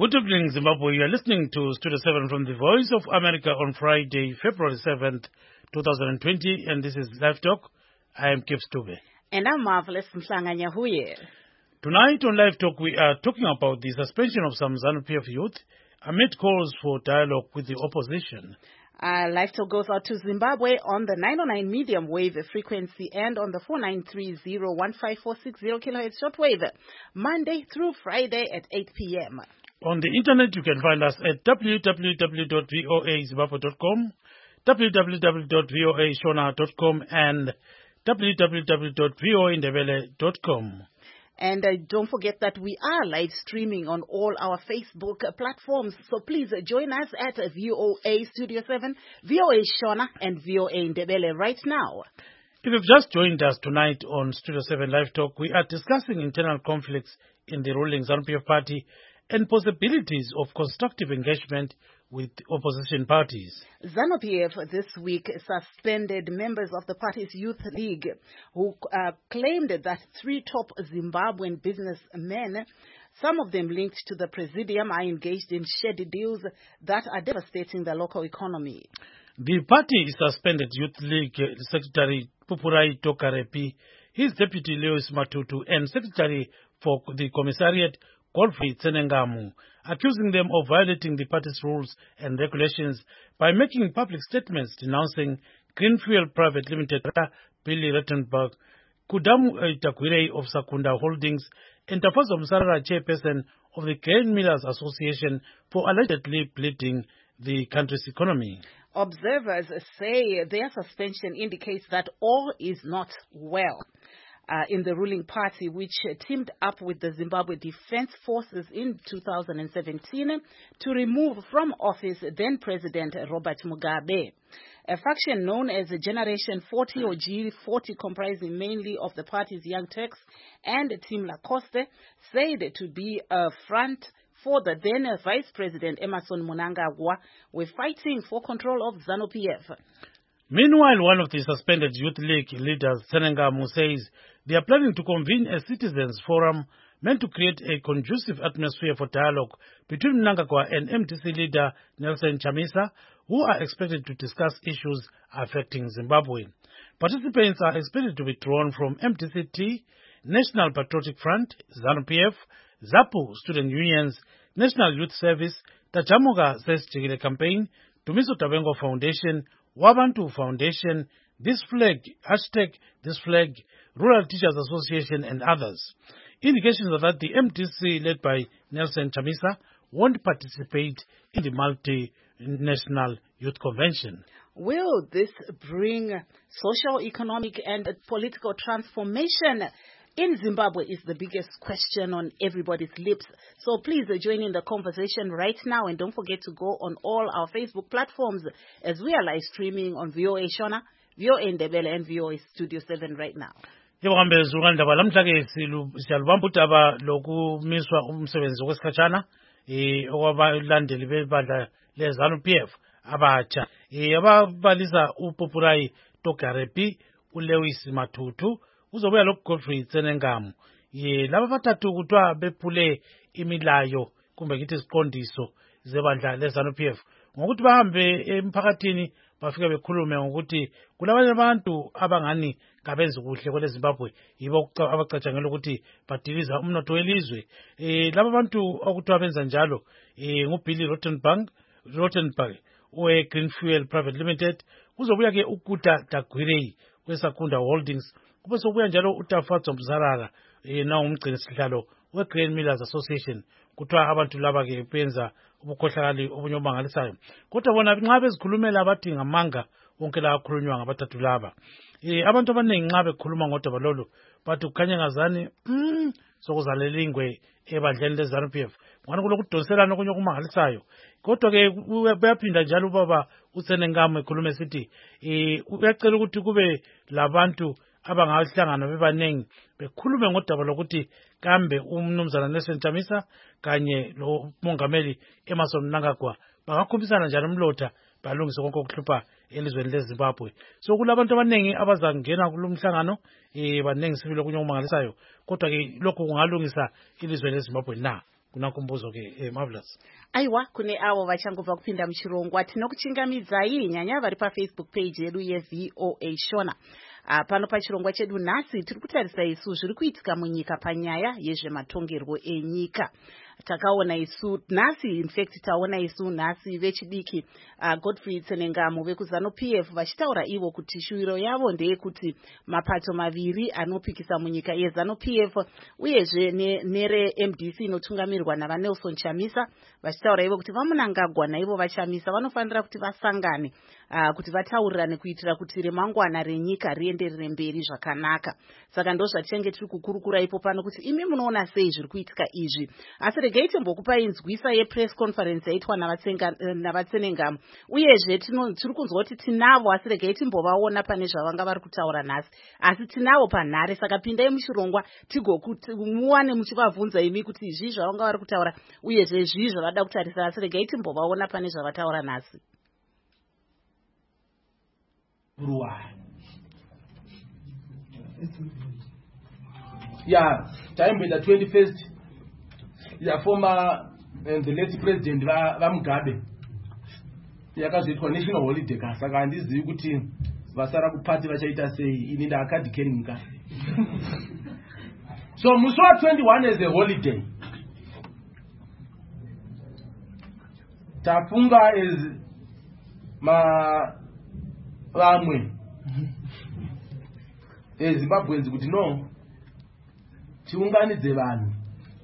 Good evening, Zimbabwe. You are listening to Studio 7 from the Voice of America on Friday, February 7th, 2020, and this is Live Talk. I am Kip Stube. And I'm Marvelous Mhlanga-Nyahuye. Tonight on Live Talk, we are talking about the suspension of some ZANU-PF youth amid calls for dialogue with the opposition. Live Talk goes out to Zimbabwe on the 909 medium wave frequency and on the 4930-15460 kilohertz shortwave, Monday through Friday at 8 p.m. On the internet, you can find us at www.voazimbabwe.com, www.voashona.com, and www.voindebele.com. And don't forget that we are live streaming on all our Facebook platforms. So please join us at VOA Studio 7, VOA Shona, and VOA Ndebele right now. If you've just joined us tonight on Studio 7 Live Talk, we are discussing internal conflicts in the ruling ZANU-PF party and possibilities of constructive engagement with opposition parties. ZANU-PF this week suspended members of the party's youth league who claimed that three top Zimbabwean businessmen, some of them linked to the presidium, are engaged in shady deals that are devastating the local economy. The party suspended Youth League Secretary Pupurai Tokarepi, his deputy Lewis Matutu, and Secretary for the Commissariat Godfrey Tsenengamu, accusing them of violating the party's rules and regulations by making public statements denouncing Greenfield Private Limited, Billy Rettenberg, Kudamu Itakwirei of Sakunda Holdings, and Tafazo Msarara, chairperson of the Grain Millers Association, for allegedly bleeding the country's economy. Observers say their suspension indicates that all is not well in the ruling party, which teamed up with the Zimbabwe Defense Forces in 2017 to remove from office then-President Robert Mugabe. A faction known as Generation 40 or G40, comprising mainly of the party's Young Turks and Team Lacoste, said to be a front for the then Vice President Emmerson Mnangagwa, were fighting for control of ZANU-PF. Meanwhile, one of the suspended Youth League leaders, Tsenengamu, says they are planning to convene a citizens forum meant to create a conducive atmosphere for dialogue between Mnangagwa and MTC leader Nelson Chamisa, who are expected to discuss issues affecting Zimbabwe. Participants are expected to be drawn from MTCT, National Patriotic Front, ZANU-PF, ZAPU Student Unions, National Youth Service, Tachamuga Sesjigile Campaign, Tumiso Tabengo Foundation, Wabantu Foundation, This Flag, #This Flag, Rural Teachers Association, and others. Indications are that the MTC, led by Nelson Chamisa, won't participate in the multinational youth convention. Will this bring social, economic, and political transformation in Zimbabwe is the biggest question on everybody's lips. So please join in the conversation right now, and don't forget to go on all our Facebook platforms as we are live streaming on VOA Shona, VOA Ndebele, and VOA Studio 7 right now. Siyalubambutaba lokumiswa umsebenzi kwesikhatshana okwabalandeli bebandla leZANU-PF abatsha ababalisa uPupurai Tokarepi, uLewis Matutu, uzobuya lo Godfrey Tsenengamu. Laba bathathu kuthiwa bephule imilayo kumbe ngithi isiqondiso zebandla leZANU-PF ngokuthi bahambe emphakathini bafike bekhulume ngokuthi kulabanye abantu abangani kabenzi kuhle kwele Zimbabwe, yibo abacatshangela ukuthi badiliza umnotho welizwe. Laba bantu okuthiwa benza njalo nguBilly Rettenberg we Greenfield Private Limited, uzobuya ke uKuda Dagwirei weSakunda Holdings, kube sokubuya njalo uTafazo Msarara na umgcini sihlalo weGrain Millers Association. Kuthiwa abantu laba ke benza ubukhohlakali obunye obangalisayo, kodwa bona nxa bezikhulumela abathi ngamanga wonke la akhulunywa ngabathathu laba. Abantu abaningi nxa bekhuluma ngodaba lolu bathi kukhanya ngazani sokuzalela ingwe ebandleni leZANU-PF, ngani kulokudonselana okunye okumangalisayo. Kodwa ke uyaphinda njalo ubaba uTsenengamu ekhuluma esithi uyacela ukuthi kube labantu abangahlangana bebanengi bekhulume ngodaba lokuthi kambe umnumzana Nelson Chamisa kanye lo mongameli Emmerson Mnangagwa bangakhumbisana njalo umlotha balungise konke okuhlupha elizweni leZimbabwe. So kulabantu abanengi abazangena kulomhlangano banengi sibile kunye okumangalisayo, kodwa ke lokho kungalungisa ilizwe leZimbabwe na. kuna kumbuzo ke Marvelous. Aiwa, kune avo vachangobva kupinda muchirongwa tinokuchingamidzai nyanya vari paFacebook page yedu yeVOA Shona. Pano pachirongwa chedu nhasi tiri kutarisa isu zviri kuitika munyika panyaya yezvematongerwo enyika. Takaona isu nhasi, in fact taona isu nhasi vechidiki Godfrey Tsenengamu vekuzano PF vachitaura ivo kuti shuwiro yavo ndeyekuti mapato maviri anopikisa munyika yezano PF uyezve nere MDC inotungamirwa naVanelson Chamisa vachitaura ivo kuti vamunangagwa naivo vaChamisa vanofanira kuti vasangane kuti vataurirane kuitira kuti remangwana renyika rienderere mberi zvakanaka. Saka ndo zvatinenge tiri kukurukura ipo pano kuti imi munoona sei zviri kuitika izvi. Asi regai timbokupai nzwisa yepress conference yaitwa navatsenengamu uyezve tiri kunzwa kuti tinavo asi regai timbovaona pane zvavanga vari kutaura nhasi asi tinavo panhare. Saka pindai muchirongwa muwane muchivabvunza imi kuti izvi zvavanga vari kutaura uyezve izvi zvavada kutarisa asi regai timbovaona pane zvavataura nhasi. Yeah, time with the 21st. Yeah, former the late president Mugabe. Yakazoitwa national holiday saka handizivi kuti vasara kupati vachaita sei ini ndakadikeninga. So musi wa 21 is a holiday. Tafunga is vamwe eZimbabwenzi kuti no tiunganidze vanhu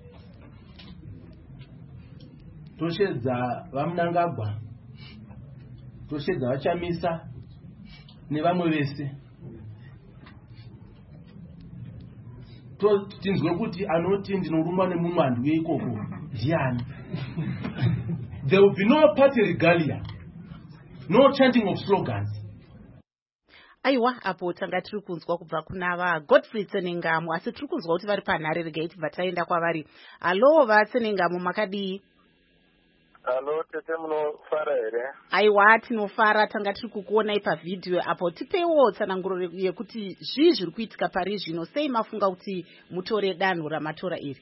toshedza vamunangagwa toshedza vaChamisa nevamwe vese tinzwe kuti anoti ndinorumwa nemumwandu weikoko ndiani. There will be no party regalia, no chanting of slogans. Aiwa, apo tanga tiri kunzwa kubva kuna Godfrey Tsenengamu asi tiri kunzwa kuti vari panhare regai tibva taenda kwavari. Halo vaTsenengamu, makadii? Halo tete, munofara here? Aiwa, tinofara. Tanga tiri kukuonai pavhidhiyo apo. Tipeiwo tsananguro yekuti zvii zviri kuitika pari zvino, sei mafunga kuti mutore danho ramatora iri?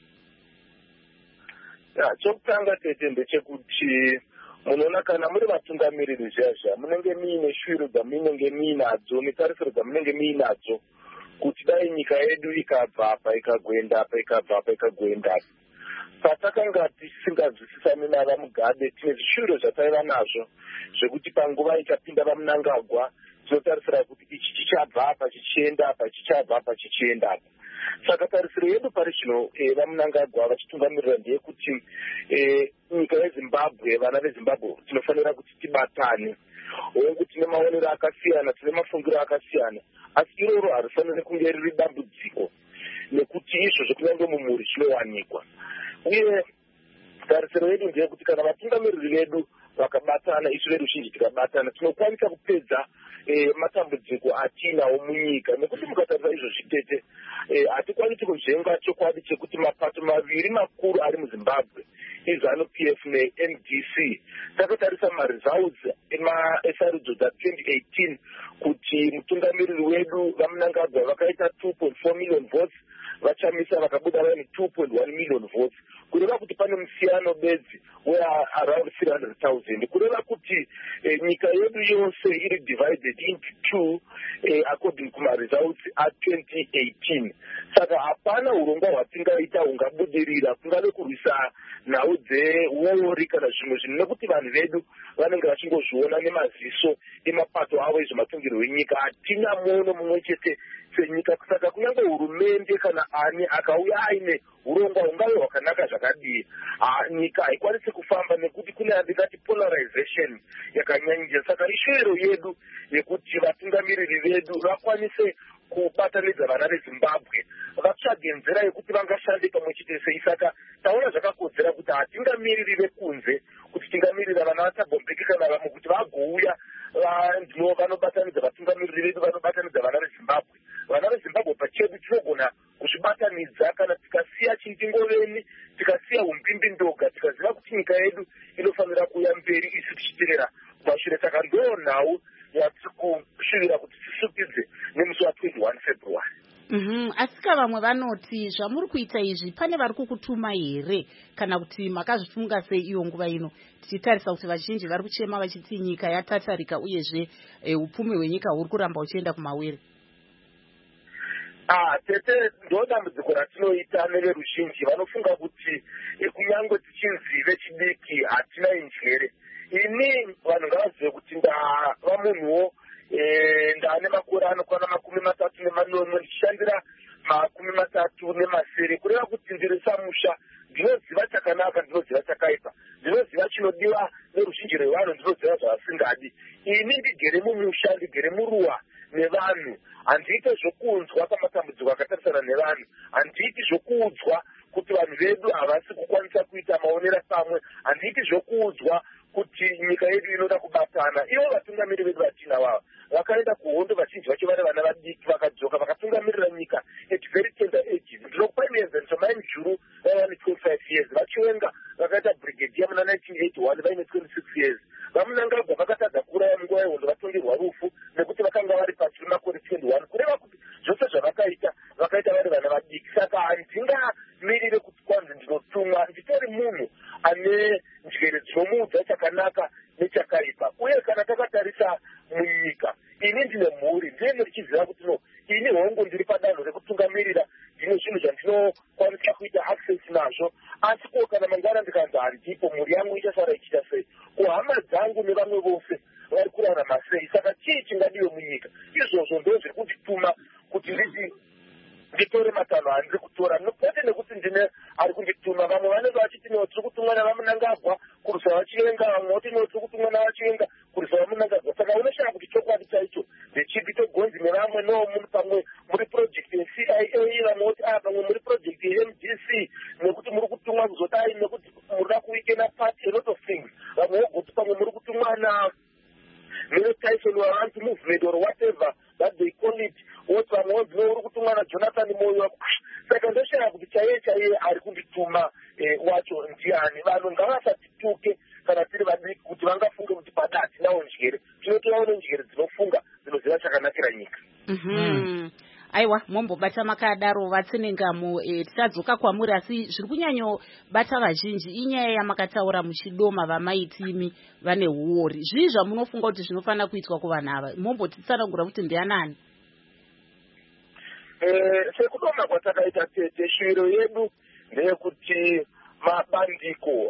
Chokutanga tete ndechekuti munoona kana muri vatungamiriri zvezva munenge muine shwiro dzamunenge muinadzo netarisiro dzamunenge muinadzo kuti dai nyika yedu ikabva apa ikagoenda apa ikabva apa ikagoenda apa. Patakanga tisingazwisisani navaMugabe tine zvishwiro zvataiva nazvo zvekuti panguva ichapinda vamunangagwa tinotarisira kuti ichi chichabva apa chichienda apa chichabva apa chichienda apa. Saka tarisiro yedu pari zvino vamunangagwa vachitungamirira ndeyekuti nyika yeZimbabwe, vana veZimbabwe tinofanira kuti tibatane. Hongu tine maonero akasiyana, tine mafungiro akasiyana, asi iroro harifaniri kunge riri dambudziko nekuti izvo zvekunyange mumhuri zvinowanikwa. Uye tarisiro yedu ndeyekuti kana vatungamiriri vedu vakabatana, isu veruzhinji tikabatana, tinokwanisa kupedza matambudziko atinawo munyika. Nekuti mukatarisa izvozvi tete hatikwanisi kuzvenga chokwadi chekuti mapato maviri makuru ari muZimbabwe iZANU-PF neMDC. Takatarisa maresults esarudzo dza2018 kuti mutungamiriri wedu vamunangagwa vakaita 2.4 million votes, vaChamisa vakabuda vaine 2.1 million votes. Kureva kuti pane musiyano bedzi around 300,000. Kureva kuti nyika yedu yose iri divided into two according kumaresults a2018. Saka hapana urongwa hwatingaita hungabudirira kungave kurwisa nhau dzewori kana zvimwe zvinhu nekuti vanhu vedu vanenge vachingozviona nemaziso emapato avo ezvematungirwo enyika. Hatina muono mumwe chete senyika. Saka kunyange hurumende kana ani akauya aine urongwa hungave hwakanaka zvakadii, nyika haikwanisi kufamba nekuti kune andikati polarization yakanyanyisa. Saka ishwiro yedu yekuti vatungamiriri vedu vakwanise kubatanidza vana veZimbabwe, vatsvage nzira yekuti vangashande pamwe chete sei. Saka taona zvakakodzera kuti hatingamiriri vekunze kuti tingamirira vana vaThabo Mbeki kana vamwe kuti vagouya ndino vanobatanidza vatungamiriri vedu, vanobatanidza vana veZimbabwe. Vana veZimbabwe pachedu tinogona kuzvibatanidza kana tikasiya Chintingoveni, tikasiya umbimbi ndoga, tikaziva kuti nyika yedu inofanira kuya mberi isu tichiterera kumashure. Saka ndo nhau yatiri kusvivira kuti tisupidze nemusi wa21 February. Asika vamwe vamwe vanoti zvamuri kuita izvi pane vari kukutuma here kana kuti makazvifunga sei iyo nguva ino tichitarisa kuti vazhinji vari kuchema vachiti nyika yatatarika uyezve upfumi hwenyika huri kuramba uchienda kumawere? tete ndodambudziko ratinoita neveruzhinji vanofunga kuti kunyange tichinzi vechidiki hatina njere. Ini vanhu ngavazive kuti ndava munhuwo ndane makore anokwana 34 ndichishandira 30 kureva kuti ndiri samusha. Ndinoziva chakanaka, ndinoziva chakaipa, ndinoziva chinodiwa neruzhinji rwevanhu, ndinoziva zvavasingadi. Ini ndigere mumusha, ndigere muruwa nevanhu, handiite zvokuudzwa pamatambudziko akatarisana nevanhu, handiiti zvokuudzwa kuti vanhu vedu havasi kukwanisa kuita maonera pamwe, handiiti zvokuudzwa kuti nyika yedu inoda kubatana. Ivo vatungamiri vedu vatinavava vakaenda kuhondo, vazhinji vacho vari vana vadiki, vakadzoka vakatungamirira nyika at very tender ages. Ndinokupa muenzaniso mai mujuru vaiva ne25 years, vachiwenga vakaita brigadier muna 1981 vaine 26 years. Vamunangagwa vakatadza kuuraya munguva yehondo vatongerwa rufu nekuti vakanga vari pasi pemakore 21, kureva kuti zvose zvavakaita vakaita vari vana vadiki. Saka handingamirire kuti kwanzi ndinotumwa, nditori munhu ane njere dzinomuudza chakanaka nechakaipa. Uye kana takatarisa munyika, ini ndine mhuri, ndine ndichiziva kuti no, ini hongu ndiri padanho rekutungamirira, ndine zvinhu zvandinokwanisa kuita access nazvo, asi ko kana mangwana ndikanzi handipo, mhuri yangu ichasara ichiita sei? Kuhama dzangu nevamwe vose vari kurarama sei? Saka chii chingadiwe munyika? Izvozvo ndo zviri kundituma kuti nditi nditore matanho handiri kutora, kwete nekuti ndine ari kundituma. Vamwe vanenge vachiti no tiri kutumwa navamunangagwa kurisa vachienga, vamwe vati no tiri kutumwa navachienga kurisa vamunangagwa. Saka unoshaya kuti chokwadi chaicho ndechipi, togonzi nevamwe no pamwe muri project yeCIA, vamwe voti pamwe muri project yeMDC, nekuti muri kutumwa kuzodai nekuti murida kuweekenda party, a lot of things. Vamwe vogoti pamwe muri kutumwa Tyson Waranti movement or whatever that they call it, what vamwe uri kutumwa naJonathan Moyo. Saka ndoshaya kuti chaiye ari kundituma wacho ndiani. Vanhu ngavasatituke kana tiri vadiki kuti vangafunge kuti pada hatinawo njere. Tinotovawo nenjere dzinofunga, dzinoziva chakanakira nyika. Aiwa, mombobata makadaro vatsenengamo, tichadzoka kwamuri, asi zviri kunyanyobata vazhinji inyaya yamakataura muchidoma vamaitimi vane huori. Zvii zvamunofunga kuti zvinofanira kuitwa kuvanhu ava? Mombotitsanangura kuti ndianani? Sekudoma kwatakaita tete, shwiro yedu ndeyekuti mabandiko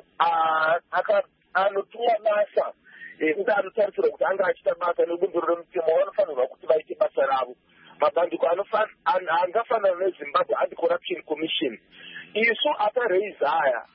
anotumwa basa uda anotarisirwa kuti anga achita basa nebumbiro remutemo, vanofanirwa kuti vaite basa ravo. Mabandiko angafanana neZimbabwe Anti-Corruption Commission, isu atareise haya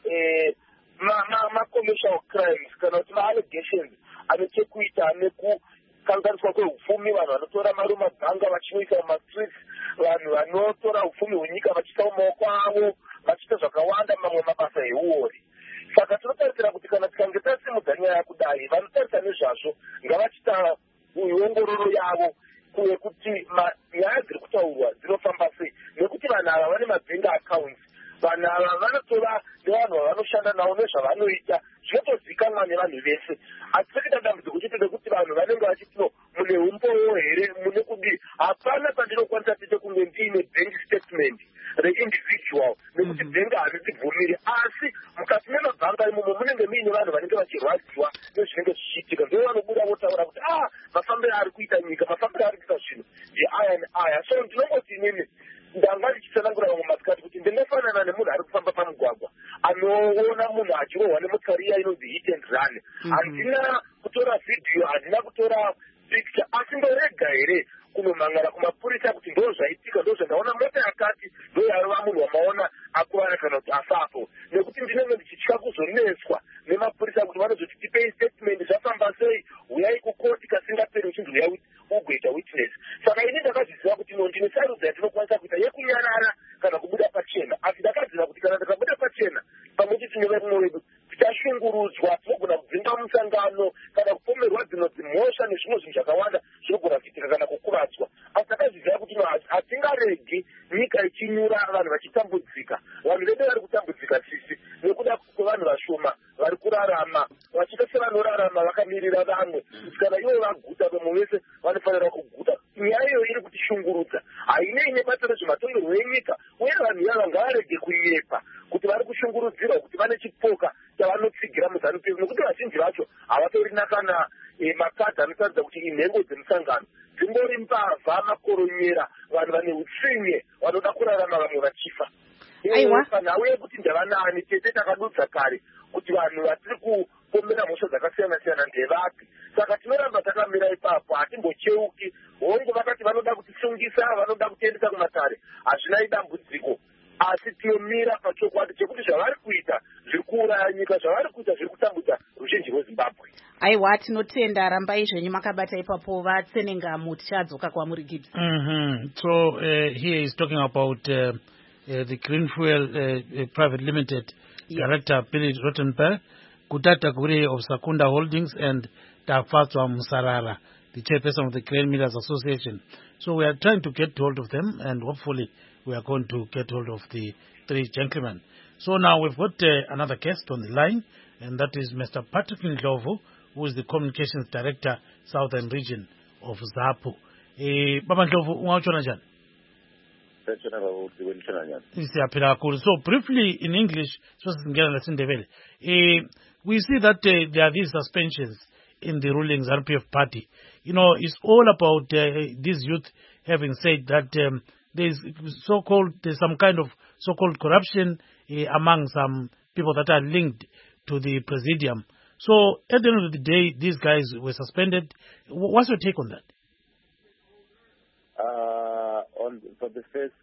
ma-commercial crimes kana kuti ma-allegations anechekuita nekukanganiswa kwehupfumi, vanhu vanotora mari mumabhanga vachinoisa mumastreets, vanhu vanotora hupfumi hwenyika vachiisa mumaoko avo, vachiita zvakawanda mamwe mabasa euori. Saka tinotarisira kuti kana tikange tasimudza nyaya kudai, vanotarisa nezvazvo ngavachita ongororo yavo kuti nyaya dziri kutaurwa dzinofamba sei, nekuti vanhu ava vane mabank accounts, vanhu ava vanotova nevanhu vavanoshanda navo nezvavanoita zvinotozikanwa nevanhu vese. Asi sekita dambudziko chete kuti vanhu vanenge vachitino mune umbowo here, mune kudi hapana pandinokwanisa tete kunge ndiine bank statement reindividual, nekuti bhengi haritibvumiri. Asi mukati memabhanga imomo munenge muine vanhu vanenge vachirwadziwa nezvinenge zvichiitika, ndo vanobuda votaura kuti mafambiro ari kuita nyika, mafambiro ari kuita zvinhu aya neaya. So ndinongoti inini ndanga ndichitsanangura vamwe masikati kuti ndingafanana nemunhu ari kufamba pamugwagwa anoona munhu achirohwa nemotokari iya inonzi hit and run. Handina kutora vhidhiyo, handina kutora picture, asi ndorega here kunomangara kumapurisa kuti ndo zvaitika, ndo zvandaona mota yakati ndo yaiva munhu wamaona akuvara kana kuti afapo, nekuti ndinenge ndichitya kuzoneswa nemapurisa kuti vanozoti tipei statement zvafamba sei, uyai kukoti kasingaperi uchinzi uyai ugoita witness. Saka ini ndakazviziva kuti ndine sarudzo yatinokwanisa kuita yekunyarara kana kubuda pachena, asi ndakaziva kuti kana ndikabuda pachena pamwe chete nevarume vedu tichashungurudzwa, tinogona kudzinga musangano kana kupomerwa dzimwe dzimhosva nezvimwe zvinhu zvakawanda zvinogona kuitika kana kukuvadzwa. Asi ndakazviziva kuti hatingaregi nyika ichinyura, vanhu vachitambudzika. Vanhu vedu vari kutambudzika sisi nekuda kwevanhu vashoma vari kurarama vachiita sevanorarama vakamirira vamwe, kana ivo vaguta vamwe vese vanofanira kuguta. nyaya iyo iri kutishungurudza hainei nebasa rezvematongerwo enyika uye vanhu ivava ngavarege kunyepa kuti vari kushungurudzirwa kuti vane chipoka chavanotsigira muZANU-PF nekuti vazhinji vacho havatorina kana makadhi anotaridza kuti inhengo dzemusangano dzingori mbavha makoronyera vanhu vane utsinye vanoda kurarama vamwe vachifa. Panhau yekuti ndavanani tete takadudza kare kuti vanhu vatiri kupomera mhosva dzakasiyana-siyana ndevapi. Saka tinoramba takamira ipapo, hatimbocheuki. Hongu vakati vanoda kutisungisa, vanoda kutiendesa kumatare, hazvinai dambudziko. Asi tinomira pachokwadi chekuti zvavari kuita zviri kuuraya nyika, zvavari kuita zviri kutambudza ruzhinji rweZimbabwe. Aiwa, tinotenda, rambai zvenyu makabata ipapo. Vatsenengamu tichadzoka kwamuri Gibbs. So here is talking about the Green Fuel Private Limited Director Billy Rottenberg, Kutata Gure of Sakunda Holdings, and Tafatswa Musarara, the chairperson of the Grain Millers Association. So we are trying to get hold of them, and hopefully we are going to get hold of the three gentlemen. So now we've got another guest on the line, and that is Mr. Patrick Ndlovu, who is the Communications Director, Southern Region of ZAPU. Baba Ndlovu, ungautshona njani? So briefly in English, we see that there are these suspensions in the ruling ZANU-PF party. You know, it's all about these youth having said that there's some kind of so-called corruption among some people that are linked to the presidium. So at the end of the day, these guys were suspended. What's your take on that? For the first,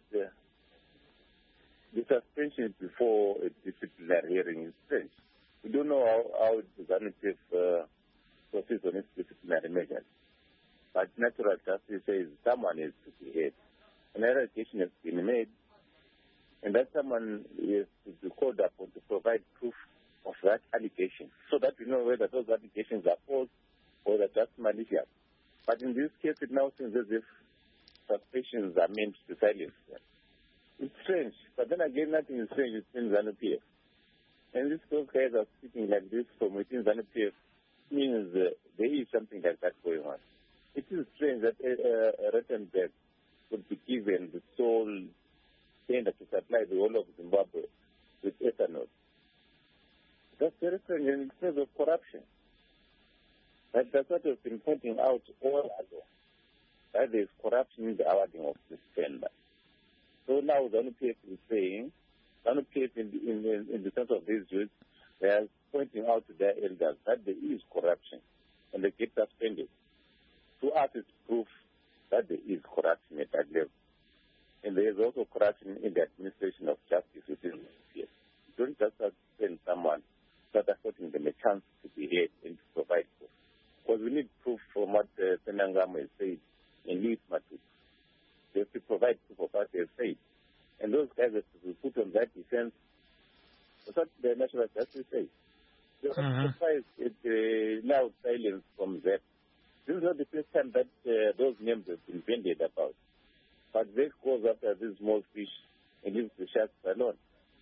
the suspension before a disciplinary hearing is strange. We don't know how the ZANU-PF proceeds on its disciplinary measures. But natural justice says someone is to be held. An allegation has been made, and that someone is to be called upon to provide proof of that allegation, so that we know whether those allegations are false or they're just malicious. But in this case, it now seems as if suspicions are meant to silence them. It's strange, but then again, nothing is strange within ZANU-PF. And those guys are speaking like this from within ZANU-PF means there is something like that going on. It is strange that Rottenberg would be given the sole tender to supply the whole of Zimbabwe with ethanol. That's very strange in terms of corruption. That's what we've been pointing out all along, that there is corruption in the awarding of this tender. So now ZANU-PF is saying, ZANU-PF in the sense of these youths, they are pointing out to their elders that there is corruption and they get suspended. To us, it's proof that there is corruption at that level. And there is also corruption in the administration of justice within the PF. You don't just suspend someone, but affording them a chance to be heard and to provide proof. Because we need proof from what Senangama has said in Louis Matup. They have to provide proof of what they have said. And those guys have to be put on that defense. That's what the National Justice says. They are surprised at the loud silence from them. This is not the first time that those names have been bandied about. But this goes after this small fish and leaves the sharks alone.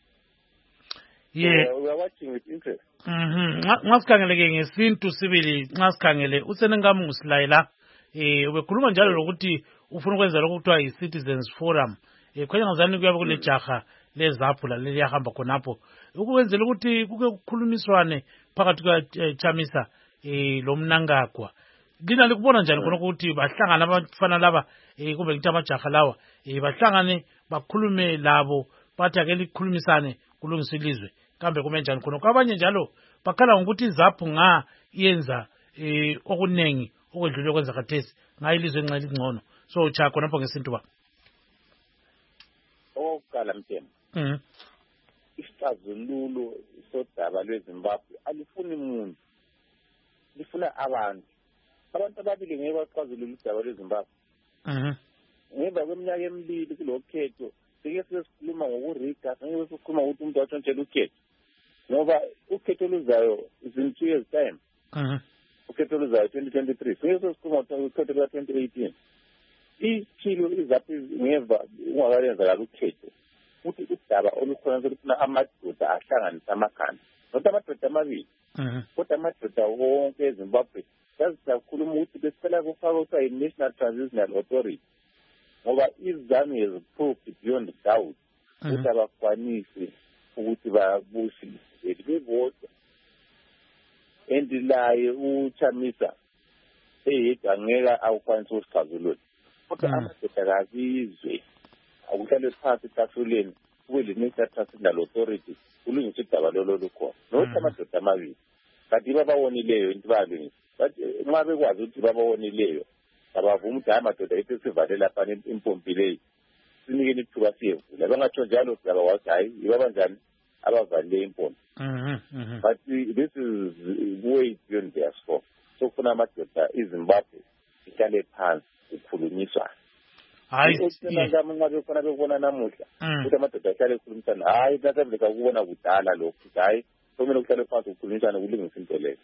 Yeah. So we are watching with interest. Ngasikhangele ngesintu sibili ngasikhangele uSenengamu usilayela ubekhuluma njalo lokuthi ufuna ukwenza lokho kuthiwa yi-Citizens Forum khona ngazani kuyabe kule jaha leZAPU leli yahamba khonapho ukwenzela ukuthi kuke kukhulumiswane phakathi kwaChamisa lo Mnangagwa. Lina likubona njani khona ukuthi bahlangana abafana laba kumbe ngithi amajaha lawa bahlangane bakhulume labo bathi ake likhulumisane kulungiswe ilizwe kambe kume njani khona kwabanye njalo bakhala ngokuthi iZAPU nga yenza okunengi okwedlule kwenza kathesi ngayilizwe enxele ingcono so cha khona lapho ngesintu ba okukala Mthembu isixazululo sodaba lweZimbabwe alifuni umuntu lifuna abantu ababili ngeke baxazulule udaba lweZimbabwe ngemva kweminyaka emibili kulokhetho sike sesikhuluma ngokuriga ngeke sikhuluma ukuthi umuntu watshontshela ukhetho ngoba ukhetho oluzayo is in 2 years time ukhetho oluzayo 2023 sike sesikhuluma ukhetho lwa 2018 ichilo iZAPU ngeva ungakalenza la ukhetho uthi udaba olukhona selufuna amadoda ahlanganisa amakhanda not amadoda amabili kodwa amadoda wonke eZimbabwe kakhuluma ukuthi besicela kufakwa i-National Transitional Authority ngoba iZANU has proved beyond doubt ukuthi abakwanisi ukuthi babuse bebodwa and laye uChamisa eyedwa angeke awukwanisa usixazulula kodwa amadoda kabizwe akuhlale phansi etafuleni kube le-National Transitional Authority kulungiswa idaba lolo lukhona nokuthi amadoda amabili kanti babawonileyo into balungisa but nxa bekwazi ukuthi babawonileyo abavuma ukuthi amadoda ethu sivalele lapha impompi leyo sinikeni ithuba siyevula bangatsho njalo siyabawazi hayi yiba banjani abavalile impompi but this is way beyond their scope so kufuna amadoda iZimbabwe ihlale phansi ukhulunyiswa hayi nxa bekhona bekubona namuhla ukuthi amadoda ahlale ekhulumisana hayi nasavele kakubona kudala lokhu hayi kumele kuhlale phansi ukhulumisana kulungisa into leyo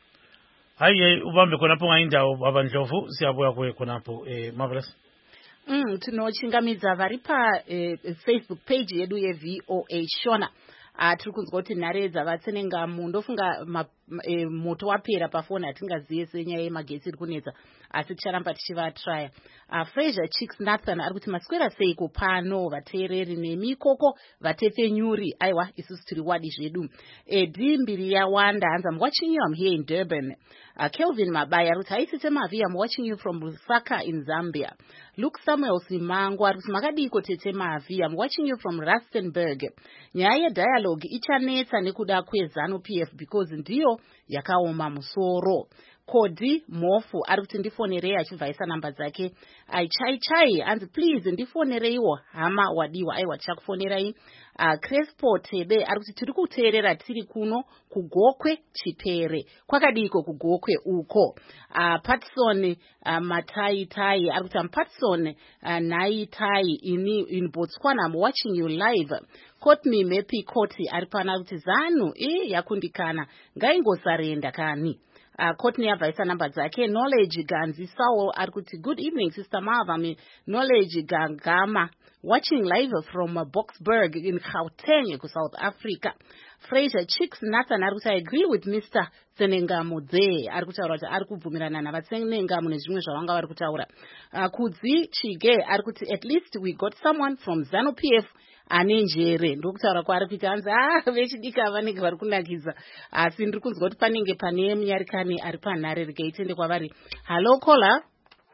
hayi ubambe khonapho ngayindawo babandlovu siyabuya kuye khonapho Marvelous tinochingamidza vari Facebook page yedu yeVOA Shona tiri kunzwa kuti nhare dzavatsenengamu ndofunga moto wapera pafoni hatingazive senyaya yemagetsi iri kunetsa asi ticharamba tichivatraya Fraser Chicks Nathan ari kuti maswera seiko pano vateereri nemikoko vatefenyuri aiwa isusu tiri wadi zvedu Edi mbiri yawanda hanzi I'm watching you, I'm here in Durban. Kelvin Mabaya ari kuti haisi Temavi, I'm watching you from Lusaka in Zambia. Luke Samuel Simango ari kuti makadiko Temavi, I'm watching you from Rustenburg. Nyaya yedialogue ichanetsa nekuda kweZANU PF because ndiyo yakaoma musoro. Kodi Mofu ari kuti ndifonerei achibvaisa namba dzake aichaichai anzi please ndifonereiwo hama wadiwa aiwa tichakufonerai Crespo Tebe ari kuti tiri kuteerera tiri kuno kugokwe Chipere kwakadiko kugokwe uko Patson Matai Tai ari kuti Patson Nai Tai in Botswana I'm watching you live Kotmi Mepi Koti ari pana kuti ZANU yakundikana ngaingosarenda kani Courtney avaisa namba dzake Knowledge Ganzi Saul ari kuti good evening Sister Marva Knowledge Gangama watching live from Boksburg in Gauteng South Africa. Fraser Chicks Nathan ari kuti I agree with Mr. Tsenengamu there ari kutaura kuti ari kubvumirana navatsenengamu nezvimwe zvavanga vari kutaura Kudzi Chige ari kuti at least we got someone from ZANU PF ane njere ndokutaura kwaari kuti hanzi vechidika vanenge vari kunakisa asi ndiri kunzwa kuti panenge pane munyarikani ari panhare regai tiende kwavari hallo caller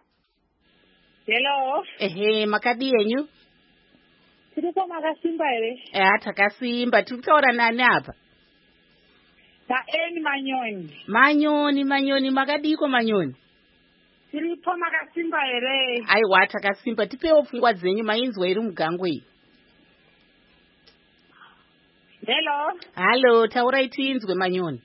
hello makadi yenyu tiripo makasimba here takasimba tiri kutaura nani apa naeni manyoni makadiko manyoni tiripo makasimba here aiwa takasimba tipewo pfungwa dzenyu mainzwa iri mugango iyi Hello, taurai tinzwe manyoni.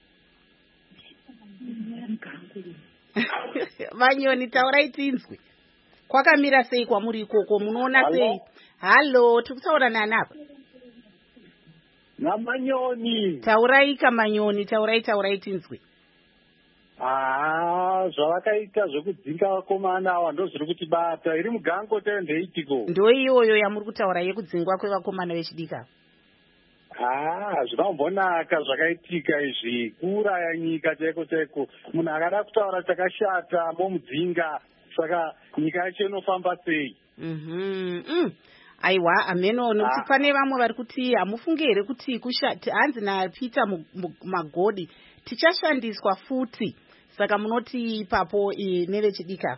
Manyoni taurai tinzwe. Kwakamira sei kwamuri ikoko munoona sei? Hello, tikutaura nani apa? Namanyoni. Taurai kamanyoni, taurai tinzwe. Zvavakaita zvekudzinga vakomana ava ndozviri kutibata. Iri mugango ndeitiko. Ndo iyoyo yamuri kutaura yekudzingwa kwevakomana vechidika. Zvinombonaka zvakaitika izvi kuuraya nyika chaiko munhu akada kutaura chakashata momudzinga saka nyika yacho inofamba sei aiwa ameno nokuti pane vamwe vari kuti hamufunge here kuti hanzi naPeter Magodi tichashandiswa futi saka munoti ipapo nevechidika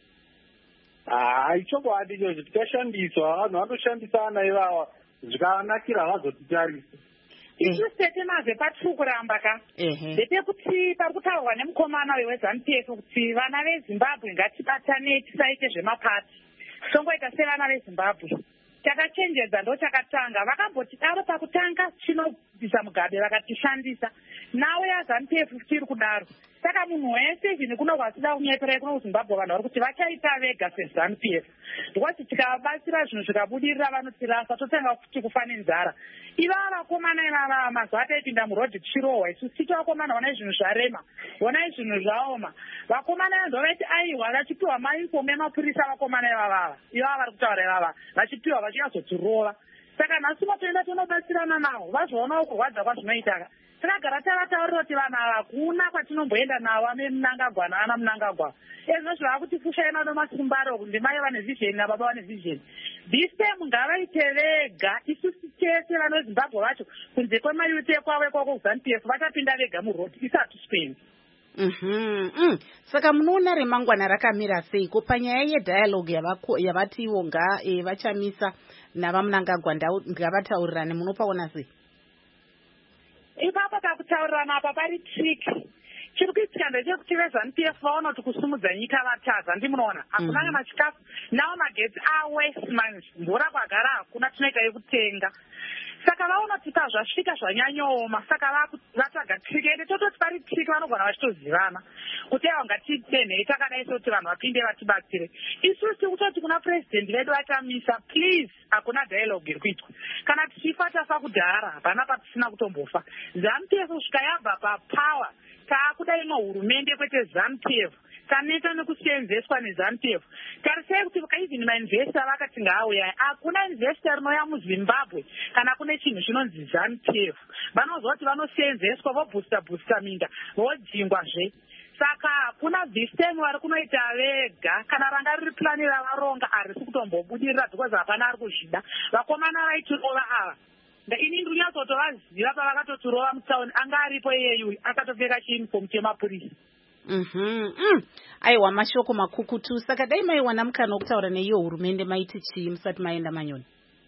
ichokwadi izvozvo tichashandiswa vanhu vandoshandisana ivava zvikanakira vazotitarisa isu Temavi patiri kuramba ka ndepekuti pari kutaurwa nemukomana weZANU PF kuti vana veZimbabwe ngatibatane tisaite zvemapati songoita sevana veZimbabwe takachenjedza ndo takatanga vakambotidaro pakutanga chinobvisa mugabe vakatishandisa nawe yaZANU PF tiri kudaro saka munhu wese izvi kunogwa sida kunyeperai kuno kuZimbabwe vanhu vari kuti vachaita vega seZANU PF ndikuti tikabatsira zvinhu zvikabudirira vanotirasa totanga kuti kufa nenzara ivava vakomana ivava mazuva ataipinda murodhi tichirohwa isusu titi vakomana vonai zvinhu zvarema vonai zvinhu zvaoma vakomana vandovaiti aiwa vachipiwa mainfomu emapurisa vakomana ivavava ivava vari kutaura ivava vachipiwa vachinyazotirova saka nhasi toenda tonobatsirana navo vazoona kurwadza kwazvinoitaka tinogara tavataurira kuti vanhu ava kuna kwatinomboenda navo memunangagwa naana munangagwa ezvo zvava kuti fushaina nomasumbaro ndimai vane vhizheni nababa vane vhizheni. This time ngavaite vega, isusu tese vanozimbabwe vacho kunze kwemayuti ekwavo ekwako kuZANU-PF vachapinda vega murodhi isati Spain. Saka munoona remangwana rakamira seiko panyaya yedialogue yavatiwo vachamisa navamunangagwa ngavataurirane, munopaona sei? Ipapo pakutaurirana apa pari tricky. Chiri kuitika ndechekuti veZANU-PF vaona kuti kusumudza nyika vatadza, ndimunoona hakuna kana chikafu, nawo magetsi awaste manje, mvura kwagara hakuna, tinoita yekutenga. Saka vaona kuti zvasvika zvanyanyooma, saka vatsvaga triki, ende tototi pari triki vanogona vachitozivana kuti aiwa ngatiitenhei takadai sekuti vanhu vapinde vatibatsire. Isusu kutoti kuna purezidendi vedu vachamisa, please, hakuna dialogue iri kuitwa. Kana tichifa tafa kudhara, hapana patisina kutombofa. ZANU-PF kusvika yabva papower, taakuda imwe hurumende kwete ZANU-PF, taneta nekuseenzeswa neZANU-PF. Tarisai kuti even mainvesta vakati ngaauya, hakuna investa rinouya muZimbabwe kana kune chinhu chinonzi ZANU-PF. Vanozva kuti vanoseenzeswa vobhusta minda vodzingwazve. Saka hakuna vhistemu vari kunoita vega, kana ranga riri plani ravaronga harisi kutombobudirira because hapana ari kuzvida. Vakomana vaitirova ava ini ndinyatsotovaziva pavakatotirova mutauni, anga aripo iyeyu akatopfeka chiinifomu chemapurisa. Aiwa, mashoko makukutu. Saka dai maiwana mukana wokutaura neiyo hurumende maiti chii musati maenda Manyoni?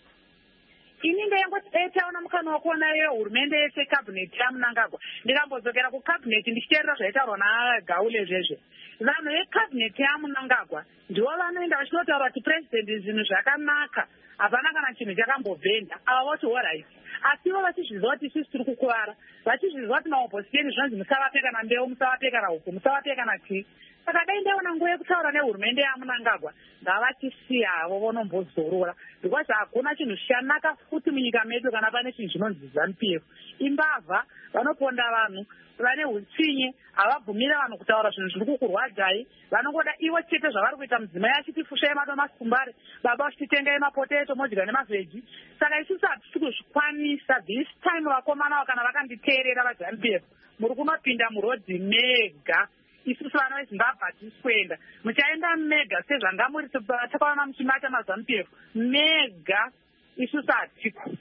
Ini ndayangoti taona mukana wokuona iyo hurumende yese kabineti yamunangagwa. Ndikambodzokera kukabineti ndichiteerera zvaitaurwa naGaule zvezve. Vanhu vekabineti yamunangagwa ndivo vanoenda vachinotaura kuti purezidendi zvinhu zvakanaka, hapana kana chinhu chakambobvenda. Ava voti alright. Asivo vachizviziva kuti isusu tiri kukuvara, vachizviziva kuti maoppositioni zvinonzi musavape kana mbeu, musavape kana huku, musavape kana tii. Saka dai ndaona nguva yekutaura nehurumende yamunangagwa, ngavachisiyawo vonombozorora, because hakuna chinhu chanaka futi munyika medu kana pane chinhu chinonzi ZANU-PF. Imbavha, vanoponda vanhu, vane hutsinye, havabvumira vanhu kutaura zvinhu zviri kukurwadzai, vanongoda ivo chete zvavari kuita. Mudzimai achiti fushai madomasi kumbare, baba vachititengai mapoteto modya nemavheji. Saka isusu hatisi kuzvikwanisa. This time vakomana kana vakanditeerera vaZANU-PF, muri kunopinda murodhi mega. Isusu vana veZimbabwe hatisi kuenda, muchaenda mega sezvanga muri takaona muchimata maZANU-PF mega, isusu hatiko.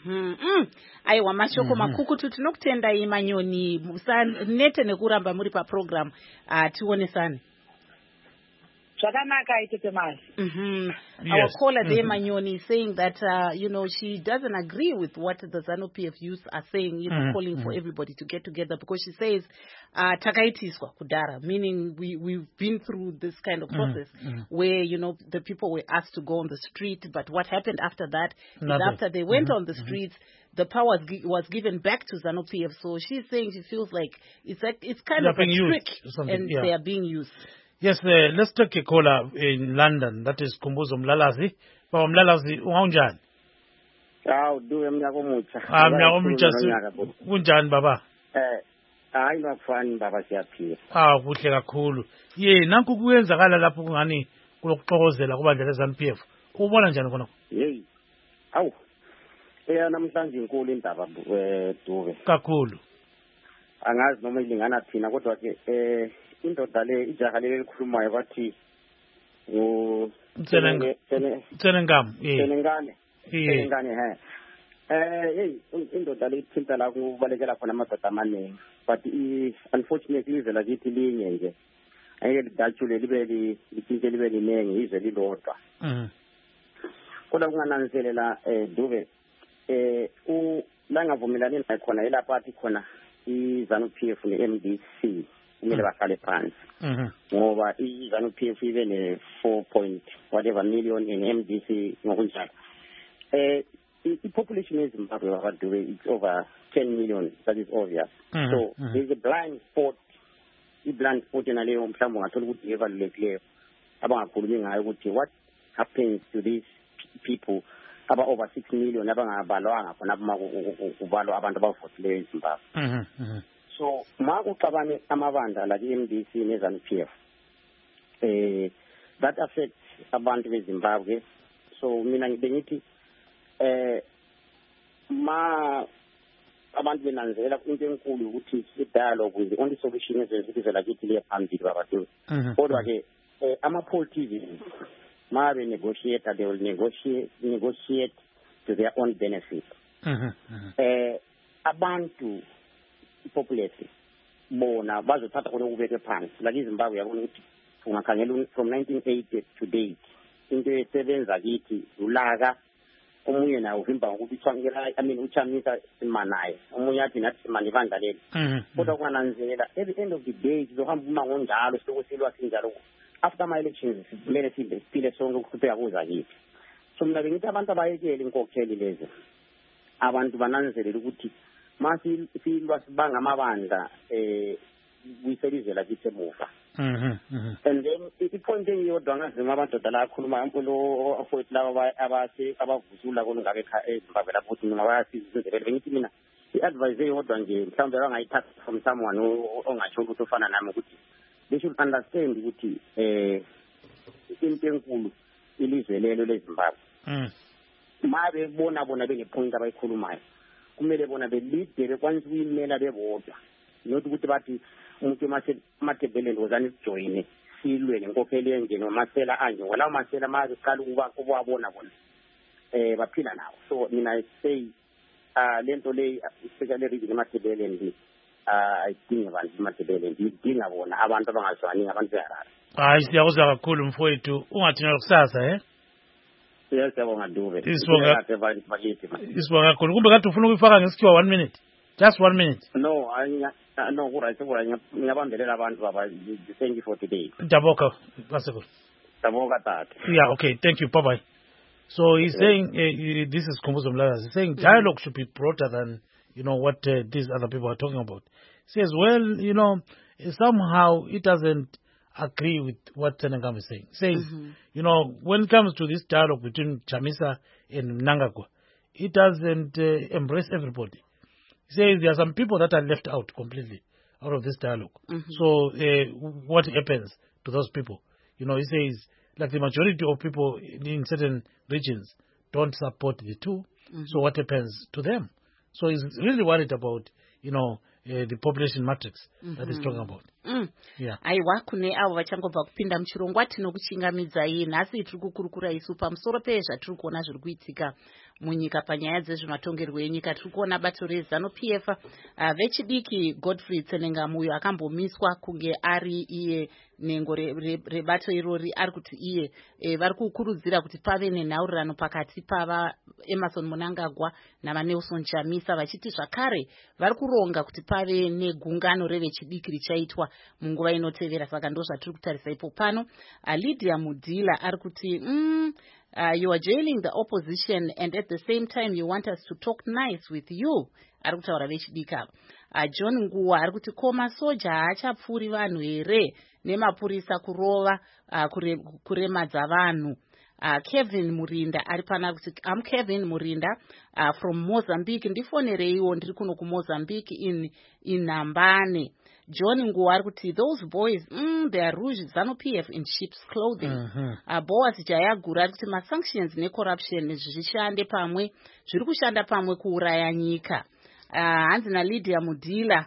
Aiwa, mashoko makukutu. Tinokutendai Manyoni, musanete nekuramba muri paprogram. Tionesane. Zvakanaka aitete mari. Our caller there, Manyoni, is saying that she doesn't agree with what the ZANU-PF youth are saying, calling for everybody to get together, because she says takaitiswa kudara, meaning we've been through this kind of process where the people were asked to go on the street, but what happened after that is after they went on the streets, the power was given back to ZANU-PF. So she's saying she feels like it's kind of a trick, and they are being used. Yes, let's take a caller in London. That is Kumbuzo Mlalazi. Baba Mlalazi, unjani? Duwe mnyako mucha. Mnyako mucha unjani baba? Hayi bafani baba siyaphila. Kuhle kakhulu. Nanku kuyenzakala lapho ngani kulokuxokozela kubandla leZANU-PF. Ubona njani khona? Namhlanje inkulu indaba Duwe. Kakhulu. Angazi noma ilingana thina kodwa ke indoda le ijaha leli likhulumayo bathi Tsenengane indoda le ithinta la kubalekela khona amadoda amaningi, but unfortunately ize lakithi linye nje angeke lidajule libe lithinta libe liningi ize lilodwa. Kodwa kungananiselela Duve la ngavumelani naye khona ilapha athi khona iZANU-PF ne-MDC kumele bahlale phansi, ngoba iZANU-PF ibe ne-4 whatever million in MDC ngokunjalo. I-population yeZimbabwe Duwe, it's over 10 million, that is obvious. So there's a blind spot, i-blind spot enaleyo mhlawumbe ungathola ukuthi evalulekileyo abangakhulumi ngayo ukuthi what happens to these people aba over 6 million abangabalwanga khona kubalwa abantu abavotileyo eZimbabwe. So makuxabane amabandla like iMDC neZANU-PF, that affects abantu beZimbabwe. So mina bengithi abantu benanzelela into enkulu ukuthi i-dialogue is the only solution ezenza lakithi liye phambili babathu. Kodwa-ke ama-politicians ma be-negotiate, they will negotiate to their own benefit. Abantu, populace, bona bazothatha khona ukubeke phansi. Like iZimbabwe yabona ukuthi ungakhangela from 1980 to date into esebenza kithi ulaka omunye naye uvimba ngokuthi uchamisa simanaye omunye athi nathi simani ibandla leli kodwa kungananzela at the end of the day sizohamba umango njalo silokusilwa sinjalo after my elections kumele siphile sonke ukuhlupheka kuza kithi. So mina bengithi abantu abayekele inkokheli lezi abantu bananzelela ukuthi masi silwa sibanga amabandla kuyiselizela kithi emuva. And then ipoint engiyodwa ngazima abandoda la akhuluma impilo afowethu laba abavusula kongabe eZimbabwe lapho ukuthi mina bayasiza indlela bengithi mina i-advice eyodwa nje mhlawumbe bangayithatha from someone ongatsho ukuthi ofana nami ukuthi they should understand ukuthi into enkulu ilizwe lelo leZimbabwe ma bebona bona benepoint abayikhulumayo kumele bona belide bekwanisa ukuyimela bebodwa not ukuthi bathi umuntu ematebeleni wozani sijoyine silwe nenkokheli enje nomasela anje wala masela maziqala ukubabona bona baphila nawo. So mina say lento le especially region ematebeleni ayidingi abantu ematebeleni idinga bona abantu abangazwani abantu beharara. Hayi siyakuzwa kakhulu mfowethu ungathina kusasa Yes yabonga Dube. Isibonga kakhulu kumbe kade ufuna ukufaka ngesikhiwa 1 minute. Just 1 minute. No, no, ngiyabambelela abantu baba. Thank you for today. Daboka, Pastor. Daboka tata. Yeah, okay, thank you. Bye-bye. So he's saying, this is Khumbuzo Mlalazi, he's saying dialogue should be broader than, what these other people are talking about. He says, well, somehow it doesn't agree with what Senengam is saying. He says, when it comes to this dialogue between Chamisa and Mnangagwa, it doesn't embrace everybody. He says there are some people that are left out completely out of this dialogue. So what happens to those people? He says, like the majority of people in certain regions don't support the two. So what happens to them? So he's really worried about, the population matrix that he's talking about. Yeah. Aiwa kune avo vachangobva kupinda muchirongwa tinokuchingamidzai nhasi tiri kukurukura isu pamusoro pezvatiri kuona zviri kuitika munyika panyaya dzezvematongerwo enyika. Tiri kuona bato reZANU-PF vechidiki Godfrey Tsenengam uyo akambomiswa kunge ari iye nengo rebato irori ari kuti iye vari kukurudzira kuti pave nenhaurirano pakati pava Emmerson Mnangagwa navaNelson Chamisa vachiti zvakare vari kuronga kuti pave negungano revechidiki richaitwa munguva inotevera. Saka ndo zvatiri kutarisa ipo pano. Lydia Mudila ari kuti you are jailing the opposition and at the same time you want us to talk nice with you. Ari kutaura vechidiki ava. John Nguwa ari kuti ko masoja haachapfuri vanhu here nemapurisa kurova kuremadza vanhu. Kevin Murinda ari pana kuti I'm Kevin Murinda from Mozambique ndifonereiwo ndiri kuno kuMozambique in Nambane. John Nguwa ari kuti those boys they are rouge ZANU-PF in sheep's clothing. Boaz Jayagura ari kuti ma-sanctions ne-corruption zvishande pamwe zviri kushanda pamwe kuuraya nyika. Hanzi naLydia Mudila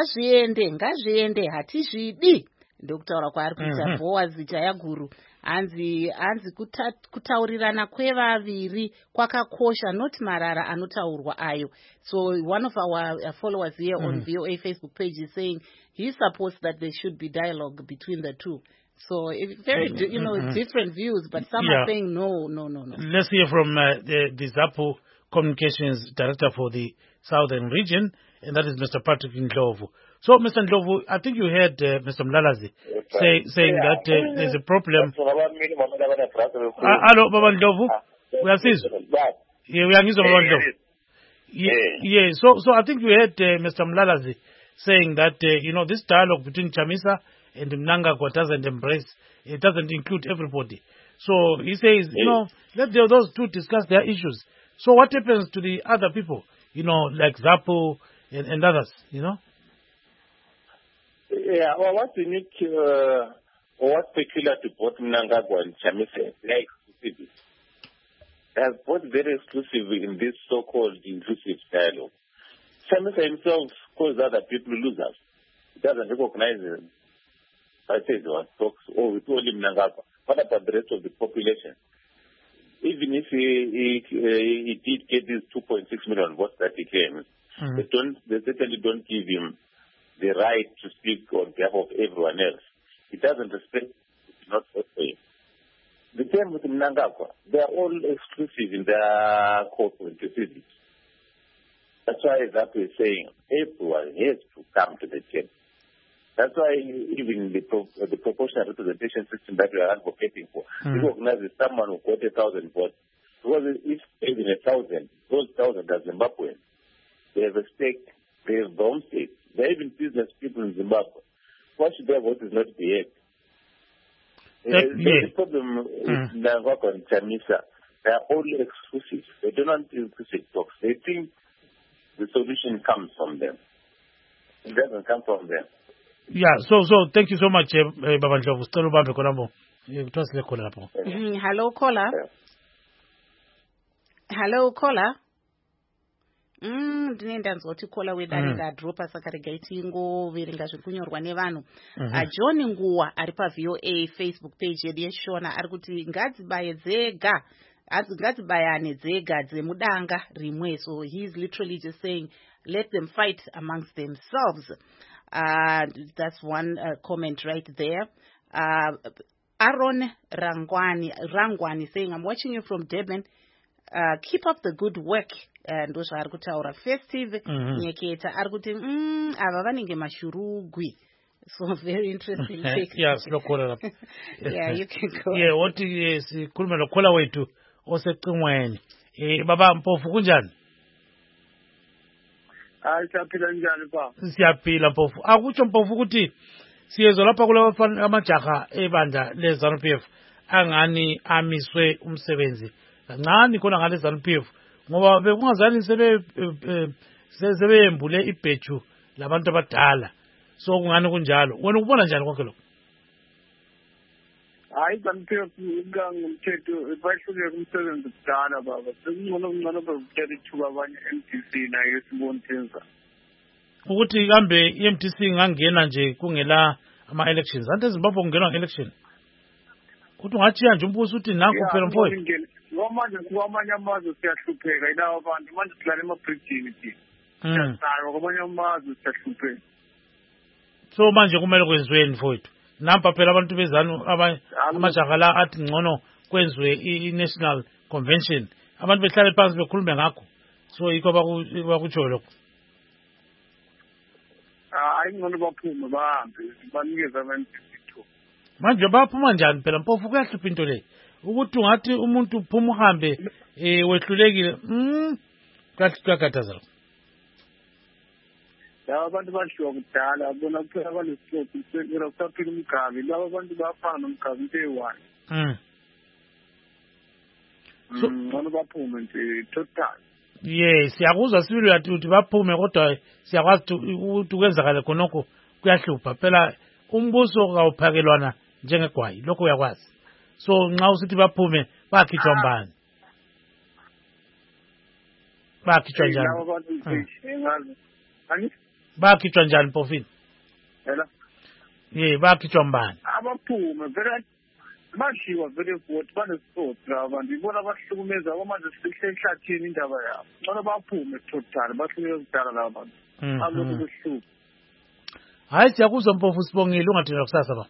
ngazviende hatizvidi ndokutaura kwaari kuita Boaz Jayaguru. Hanzi kutaurirana kwevaviri kwakakosha not marara anotaurwa ayo. So one of our followers here on VOA Facebook page is saying he supports that there should be dialogue between the two. So very different views, but some are saying no. Let's hear from the ZAPU Communications Director for the Southern Region, and that is Mr. Patrick Ndlovu. So, Mr. Ndlovu, I think you heard Mr. Mlalazi saying that there's a problem. Hello, Baba Ndlovu. We are seeing. Yeah, we are using Baba Ndlovu. Yeah. So I think you heard Mr. Mlalazi saying that this dialogue between Chamisa and Mnangagwa doesn't include everybody. So he says, let those two discuss their issues. So what happens to the other people, like ZAPU and others, Yeah, well, what's unique or what's peculiar to both Mnangagwa and Chamisa, they're exclusive. They are both very exclusive in this so-called inclusive dialogue. Chamisa himself calls other people losers. He doesn't recognize them. I say there was talks, we told him Mnangagwa. What about the rest of the population? Even if he did get these 2.6 million votes that he claims, they certainly don't give him the right to speak on behalf of everyone else. He doesn't respect, it's not for him. The same with Mnangagwa. They are all exclusive in their corporate decisions. That's why that we're saying everyone has to come to the table. That's why even the proportional representation system that we are advocating for recognizes someone who got 1,000 votes. Because if even 1,000, those 1,000 are Zimbabweans. They have a stake, they have their own states. They are even business people in Zimbabwe. Why should their vote is not be heard? The problem with Mnangagwa and Chamisa, they are all exclusive. They do not inclusive talks. They think the solution comes from them. It doesn't come from them. Yeah, so thank you so much, Baba Ndlovu. Still ubambe khonapho. Twasile khona lapho. Hello, caller. Hello, caller. Ndinenda nzoti caller wedaringa dropa sakarega itingo verenga zvikunyorwa nevanhu. John Nguwa ari pa VOA Facebook page yedu yeshona ari kuti ngadzibayane dzega dzemudanga rimwe. So he's literally just saying let them fight amongst themselves. That's one comment right there. Aaron Rangwani saying, I'm watching you from Durban. Keep up the good work. Ndo zvaari kutaura. Festive Nyeketa ari kuti ava vanenge mashurugwi. So very interesting. Yes, no caller. Yeah, you can go. Yeah, what is sikhuluma lo caller wethu osecingweni. Baba Mpofu kunjani? Siyaphila njani ba? Siyaphila Mpofu. Akutsho Mpofu ukuthi siyezwa lapha kulabafana amajaha ebandla leZANU-PF angani amiswe umsebenzi kancane khona ngale ZANU-PF ngoba bekungazani sebeyembule ibheju labantu abadala. So kungani kunjalo? Wena ubona njani konke lokho? Hayi ZANU-PF ngumthetho bayihluke kumsebenzi kudala baba. Sekungcono bekuthatha ithuba abanye MDC nayo sibontenza. Ukuthi kambe iMDC ngangena nje kungela ama-elections. Ante Zimbabwe kungenwa nge-election. Kuthi ungatshiya nje umbuso uthi nanku phela mfowethu. Manje kwamanye amazwe siyahlupheka yilabo abantu. Manje silala emabridgini thina. Siyasala kwamanye amazwe siyahlupheka. So manje kumele kwenziweni mfowethu. Nampa phela abantu bezanu amajaha la athi ngcono kwenziwe i-National Convention. Abantu behlale phansi bekhulume ngakho. So yikho bakutsho lokho. Ayingcono baphume bahambe banikeze abantu ithuba. Manje baphuma njani phela Mpofu kuyahlupha into le. Ukuthi ungathi umuntu uphuma uhambe wehlulekile. Kuyakhathaza. Laba abantu badliwa kudala bona kuphela balesipoti sekela kusaphila umgabi. Laba abantu bafana nomgabi into eyi-1. Ngcono baphume nje total. Yes, siyakuzwa sibili uthi baphume kodwa siyakwazi ukuthi kwenzakala khonokho kuyahlupha. Phela umbuso kawuphakelwana njengegwayi lokho uyakwazi. So nxa usithi baphume bakhitshwa mbani? Bakhitshwa njani? Bakhitshwa njani Mpofini? Bakhitshwa mbani? Abaphume phela badliwa vele vote banesipoti abantu ibona bahlukumeza manje sihle ehlathini indaba yabo. Ngcono baphume total bahlukumeza kudala laba bantu. Alokho kuhlupha. Hayi siyakuzwa Mpofu Sibongile ungathina kusasa ba.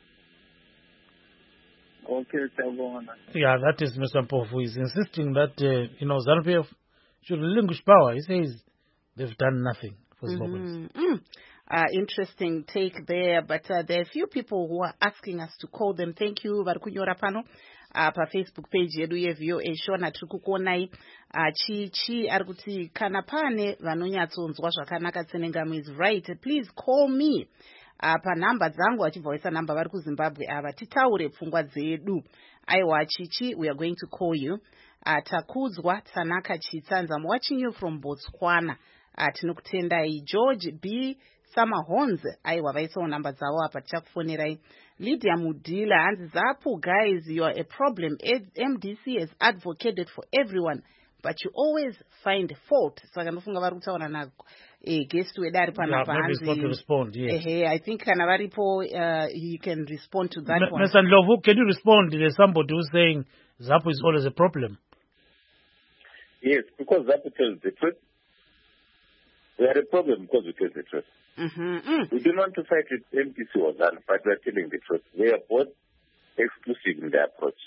Okay, siyabonga. Yeah, that is Mr. Mpofu is insisting that ZANU-PF should relinquish power. He says they've done nothing for Zimbabweans. Interesting take there, but there are a few people who are asking us to call them. Thank you, Varikunyora Pano. Pa Facebook page yedu ye VOA shona tikukuonai chi arikuti kana pane vanonyatsonzwa zvakanaka Tsenengamo is right. Please call me. Pa namba dzangu achibvaisa namba vari kuZimbabwe ava titaure pfungwa dzedu. Aiwa Chichi, we are going to call you. Takudzwa Tsanaka Chitsanza, I'm watching you from Botswana. Tinokutendai George B Samahons, aiwa vaisawo namba dzavo apa tichakufonerai. Lydia Mudila, hanzi zapu guys, you are a problem. MDC has advocated for everyone, but you always find fault. Saka ndofunga vari kutaura guest wedari panabhanzi. I think kana varipo he can respond to that one. Mr. Ndlovu, can you respond? There's somebody who's saying ZAPU is always a problem. Yes, because ZAPU tells the truth. We are a problem because we tell the truth. We do not want to fight with MTC or ZANU, but we are telling the truth. We are both exclusive in their approach.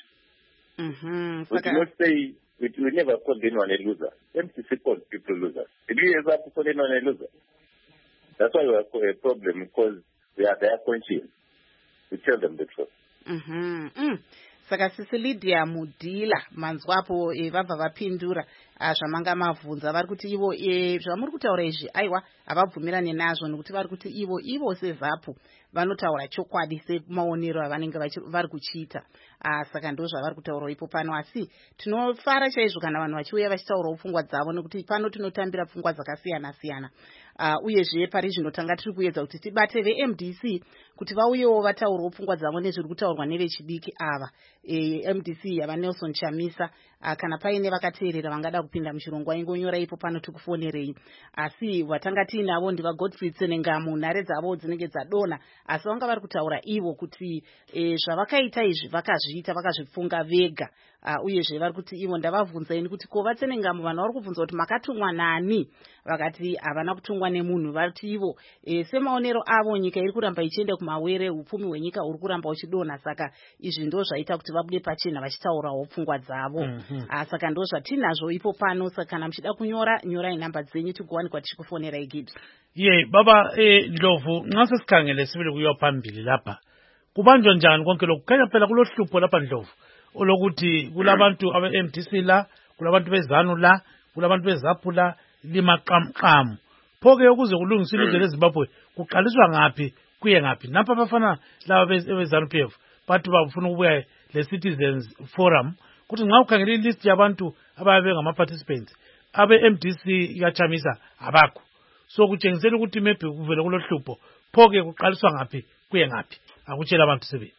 We do not say, we never called anyone a loser. MTC called people losers. Did we ever call anyone a loser? That's why we are a problem, because we are their conscience. We tell them the truth. Saka sisi Lydia Mudila manzwapo vabva vapindura zvamanga mavhunza vari kuti ivo zvamuri kutaura izvi aiwa havabvumirani nazvo nekuti vari kuti ivo seZAPU vanotaura chokwadi semaonero avanenge vari kuchiita. Saka ndo zvavari kutaurawo ipo pano, asi tinofara chaizvo kana vanhu vachiuya vachitaurawo pfungwa dzavo nekuti pano tinotambira pfungwa dzakasiyana siyana. Uyezve pari zvino tanga tiri kuedza kuti tibate veMDC kuti vauyewo vataurewo pfungwa dzavo nezviri kutaurwa nevechidiki ava. MDC yava Nelson Chamisa, kana paine vakateerera vangada kupinda muchirongwa ingonyora ipo pano tikufonerei. Asi watanga tiinavo ndiva Godfrey Tsenengamu, nhare dzavo dzinenge dzadona, asi vanga vari kutaura ivo kuti zvavakaita izvi vakazviita vakazvifunga vega. Uyezve vari kuti ivo ndavabvunzaini kuti ko vaTsenengamu vanhu vari kubvunza kuti makatumwa nani? Vakati havana kutungwa nemunhu. Vari ivo semaonero avo nyika iri kuramba ichienda kumawere, upfumi hwenyika huri kuramba uchidonha. Saka izvi ndo zvaita kuti vabude pachena vachitaurawo pfungwa dzavo. Saka ndo zvatinazvo ipo pano. Saka kana muchida kunyora, nyorai namba dzenyu tigowanikwa tichikufonerai Gibbs. Baba Ndlovu, nxa sesikhangele sibili kuyiwa phambili lapha, kubanjwa njani konke lokhu? Kukhanya phela kulohlupho lapha Ndlovu olokuthi kulabantu abe-MDC la, kulabantu beZANU la, kulabantu beZAPU la, limaqamqamu. Pho-ke ukuze kulungiswe ilizwe leZimbabwe kuqaliswa ngaphi kuye ngaphi? Napha abafana laba beZANU-PF bathi bafuna ukubuya le-Citizens Forum, kuthi nxa ukhangele ilist yabantu ababe ngama-participants abe-MDC kaChamisa abakho. So kutshengisela ukuthi maybe kuvele kulohlupho. Pho-ke kuqaliswa ngaphi kuye ngaphi? Akutshela abantu sebe.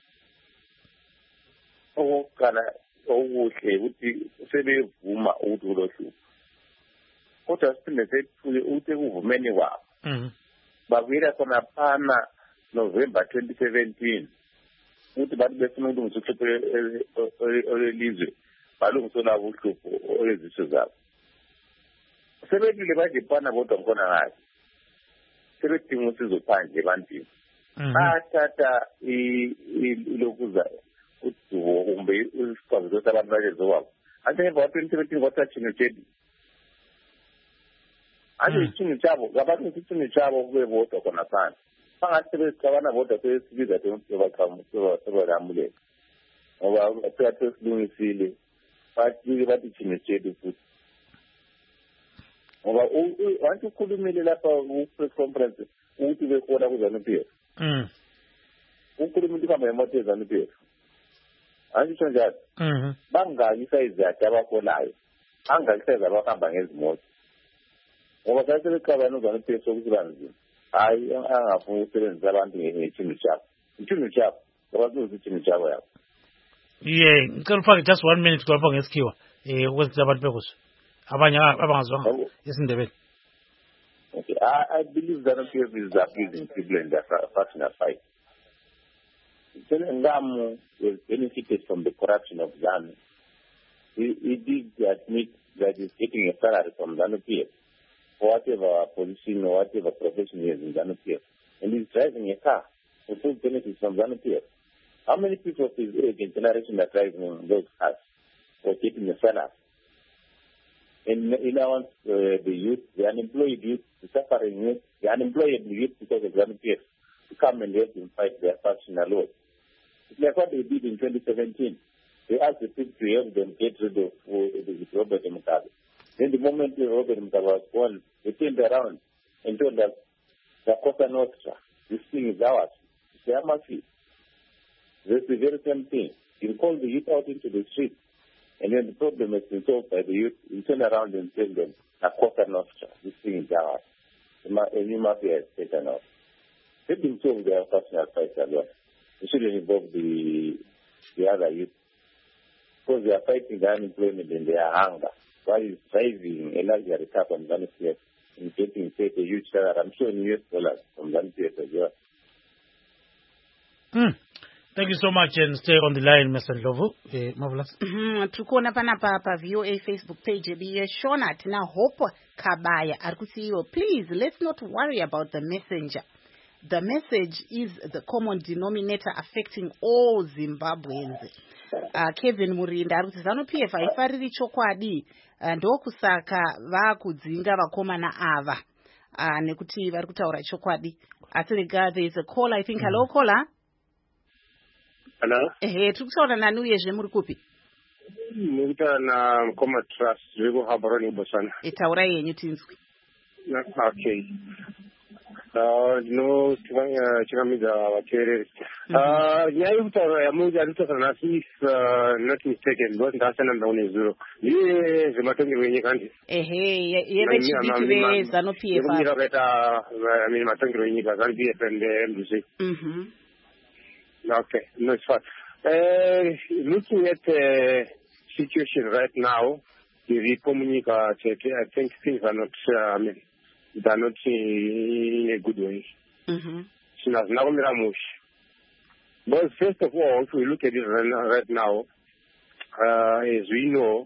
Okokuqala okuhle ukuthi sebevuma ukuthi kulohlupho, kodwa siphinde sethuke ukuthi ekuvumeni kwabo babuyela khona phana November 2017 ukuthi bantu befuna ukulungisa uhlupho olelizwe balungise labo uhlupho olweziso zabo. Sebedlule baje phana bodwa mkhona ngayo, sebedinga usizo phandle ebantwini. Bathatha ilokuza udubo kumbe isikwazi ukuthi abantu bajezo wabo. Ante ngemva ka-2017 kwathatha Chino Chedi. Anje ichino chabo, ngabantu ichino chabo kube bodwa khona phansi. Bangathi sebesicabana bodwa sebesibiza sebalamuleka. Ngoba phela sesilungisile, bathi Chino Chedi futhi. Ngoba wanti ukhulumile lapha ku-press conference ukuthi bekhona kuZANU-PF. Ukhulumile ukuhamba ngemoto yeZANU-PF. Angisho njalo. Bangaki isayizi yakhe abaholayo, bangaki isayizi abahamba ngezimoto. Ngoba kase becabana uZANU-PF sokuthi banzima. Hayi angafuni ukusebenzisa abantu ngechino chabo. Ichino chabo, ngoba kuzi ichino chabo yabo. Ngicela ufake just 1 minute kwapha ngesikhiwa ukwenza abantu bekuso. Abanye abangazwanga isiNdebele. Okay, I believe ZANU-PF is abusing people in their personal fight. Tsenengamu was benefited from the corruption of ZANU. He did admit that he's getting a salary from ZANU-PF for whatever position or whatever profession he has in ZANU-PF. And he's driving a car for full benefits from ZANU-PF. How many people of his age and generation are driving those cars for getting a salary? And now the youth, the unemployed youth, the suffering youth, the unemployed youth because of ZANU-PF to come and help them fight their factional laws. It's like what they did in 2017. They asked the people to help them get rid of Robert Mugabe. Then the moment Robert Mugabe was born, they turned around and told us, the Cosa Nostra, this thing is ours. It's their mercy. That's the very same thing. You call the youth out into the street, and then the problem has been solved by the youth. You turn around and tell them, the Cosa Nostra, this thing is ours. A new mafia has taken off. They didn't solve their personal fights alone. It shouldn't involve the other youth. Because they are fighting the unemployment and their hunger. While he's driving a luxury car from ZANU-PF getting paid a huge salary. I'm sure in US dollars from ZANU-PF as well. Thank you so much and stay on the line, Mr. Ndlovu. Marvelous. Tukuona panapa pa VOA Facebook page Shona tina Hope Kabaya arikusiyo. Please, let's not worry about the messenger. The message is the common denominator affecting all Zimbabweans. Kevin Murinda arikuti ZANU-PF haifariri chokwadi ndokusaka vakudzinga vakomana ava nekuti vari kutaura chokwadi. Asirega, there is a caller, I think. Hello, caller. Hello? Tiri kutaura nani uyezve muri kupi? Muritaura naMukoma Trust, zviri kuHabaroni Botswana. Taurai yenyu tinzwi. Okay. Ndinochikamidza vateereri. Nyaya yekutaura yamunja ndinotaura nhasi, if not mistaken, because ndasiyana ndaone zuro. Ndiye zvematongerwo enyika ndi? Yevechidiki veZANU-PF. Yekunyika kaita matongerwo enyika, ZANU-PF and MDC. Okay, no, it's fine. Looking at the situation right now, the Republica, I think things are not, they're not in a good way. But first of all, if we look at it right now, as we know,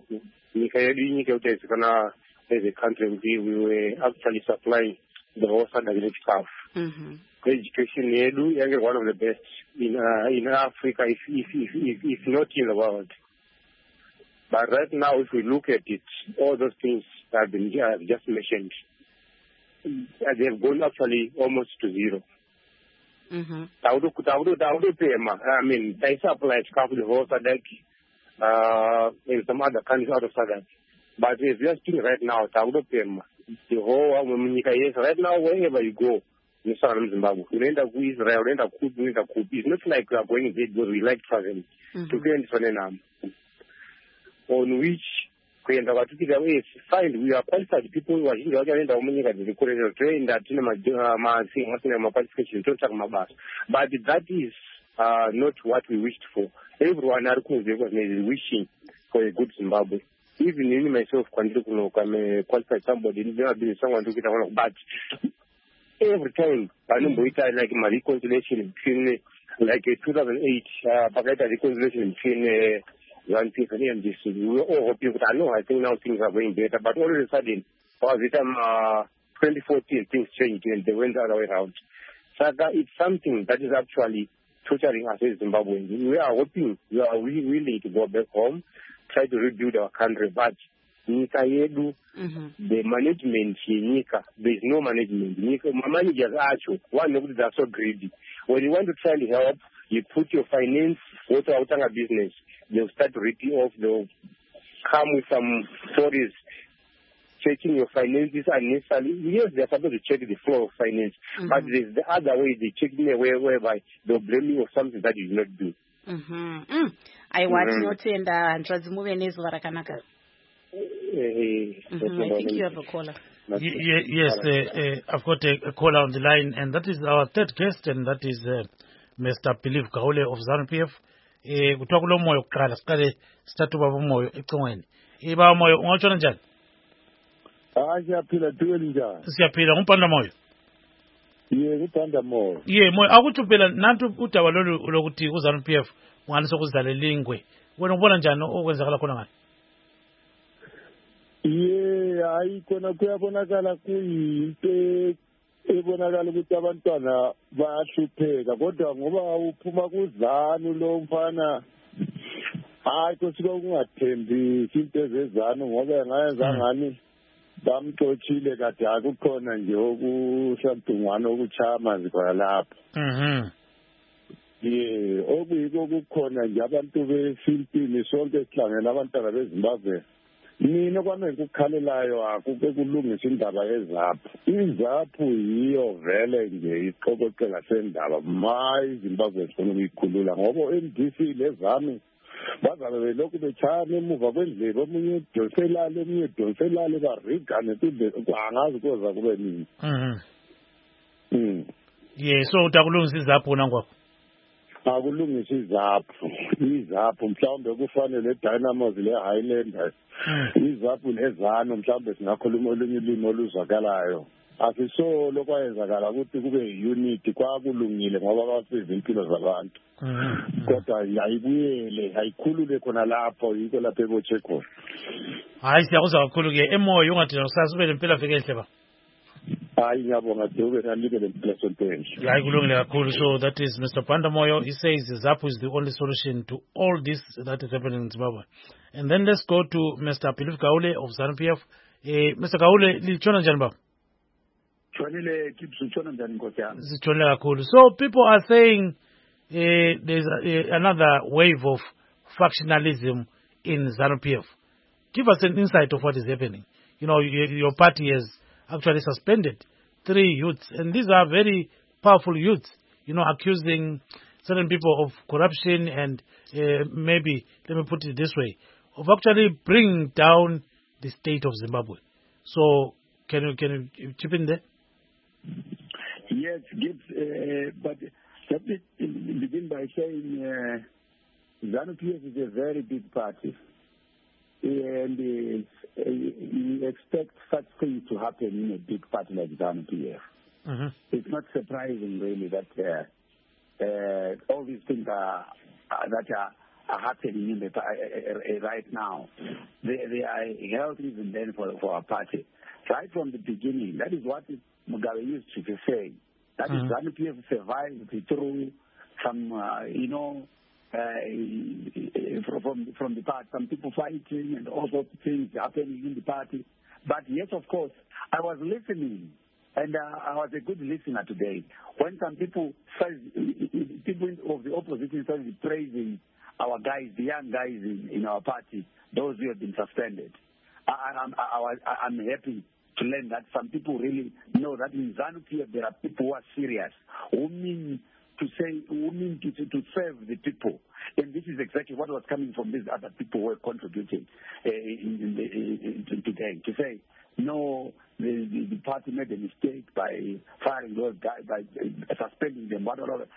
as a country, we were actually supplying the whole Southern calf. Education is one of the best in Africa, if not in the world. But right now, if we look at it, all those things have been just mentioned, they have gone actually almost to zero. I mean, they supply calf the whole Sadek and some other countries out of Sadek. But we're just right now, the whole right now, wherever you go, in Southern Zimbabwe, we end up with Israel, we end up with it's not like we are going there because we like traveling to go into Suriname, on which we end up find we are qualified people who are in the train that but that is not what we wished for. Everyone is wishing for a good Zimbabwe. Even in myself, I'm a qualified somebody, never been someone to get one, but every time, I know like my reconciliation between like 2008, reconciliation between ZANU-PF and MDC. We were all hoping, but I think now things are going better. But all of a sudden, by the time 2014, things changed and they went the other way around. So it's something that is actually torturing us as Zimbabweans. We are hoping, we are really willing to go back home, try to rebuild our country, but the management Nika, there is no management. My managers are one of them are so greedy. When you want to try to help, you put your finance out of a business. They'll start ripping off. They'll come with some stories, checking your finances unnecessarily. Yes, they're supposed to check the flow of finance, but there's the other way they check in a way whereby they'll blame you for something that you did not do. I watch notenda ntrazimuve nezuva rakanaka. I think you have a caller. Yes, I've got a caller on the line, and that is our third guest, and that is Mr. Philip Gaule of ZANU-PF. Kuthiwa kulo moyo kuqala siqale sithathe ubaba umoyo ecingweni. Baba moyo ungatshona njani? Siyaphila duweni njani? Siyaphila ngumpanda moyo. Ngumpanda moyo. Moyo akuthi phela nantu udaba lolu lokuthi uZANU-PF ngani sokuzidlalela ingwe. Wena ubona njani okwenzakala khona ngani? Hayi khona kuyabonakala kuyinto ebonakala ukuthi abantwana bayahlupheka kodwa ngoba uphuma kuZANU lo mfana hayi kusuka kungathembisi into ezezanu ngoba ngayenza ngani bamxothile kade akukhona nje okuhlabhungwana okuchaya amanzi khona lapho. Okuyiko kukhona nje abantu befimpini sonke sihlangene abantwana beZimbabwe. Mina kwami ngikukhalelayo akube kulungisa indaba yeZAPU. iZAPU yiyo vele nje iqoqoqe ngasendaba mayi Zimbabwe sifuna ukuyikhulula ngoba MDC lezami bazabe belokhu bechana emuva kwendlela omunye edonselale omunye edonselale barigane kube angazi koza kube nini. So utakulungisa iZAPU nangwapho. akulungisa izaphu mhlawumbe kufanele Dynamos le Highlanders izaphu lezano mhlawumbe singakhuluma olunye ulimi oluzwakalayo asisolo kwayenzakala ukuthi kube unity kwakulungile ngoba basiza impilo zabantu kodwa ayibuyele ayikhulule khona lapho yiko lapho ebotshe khona hayi siyakuzwa kakhulu ke emoyo ungathi usasube lempela fike ehle ba hayi ngiyabonga Dube nalike lempela sontenhle hayi kulungile kakhulu. So that is Mr. Banda Moyo. He says ZAPU is the only solution to all this that is happening in Zimbabwe. And then let's go to Mr. Philip Gaule of ZANU-PF. Mr. Gaule lichona njani baba? Chonile kipsuchona njani nkosi yami? Sichona kakhulu. So people are saying there's another wave of factionalism in ZANU-PF. Give us an insight of what is happening. You know, your party has actually suspended 3 youths, and these are very powerful youths, you know, accusing certain people of corruption and maybe, let me put it this way, of actually bringing down the state of Zimbabwe. So, can you chip in there? Yes, Gibbs, but let me begin by saying ZANU-PF is a very big party. And you expect such things to happen in a big party like ZANU-PF. It's not surprising, really, that all these things are happening in the right now. They are held even then for our party. Right from the beginning, that is what Mugabe used to say. That is ZANU-PF survived through some, from the party, some people fighting and all sorts of things happening in the party. But yes, of course, I was listening, and I was a good listener today. When some people of the opposition started praising our guys, the young guys in our party, those who have been suspended, I'm happy to learn that some people really know that in ZANU-PF there are people who are serious, who mean to serve the people. And this is exactly what was coming from these other people who were contributing today, to say, no, the party made a mistake by firing those guys, by suspending them, whatever.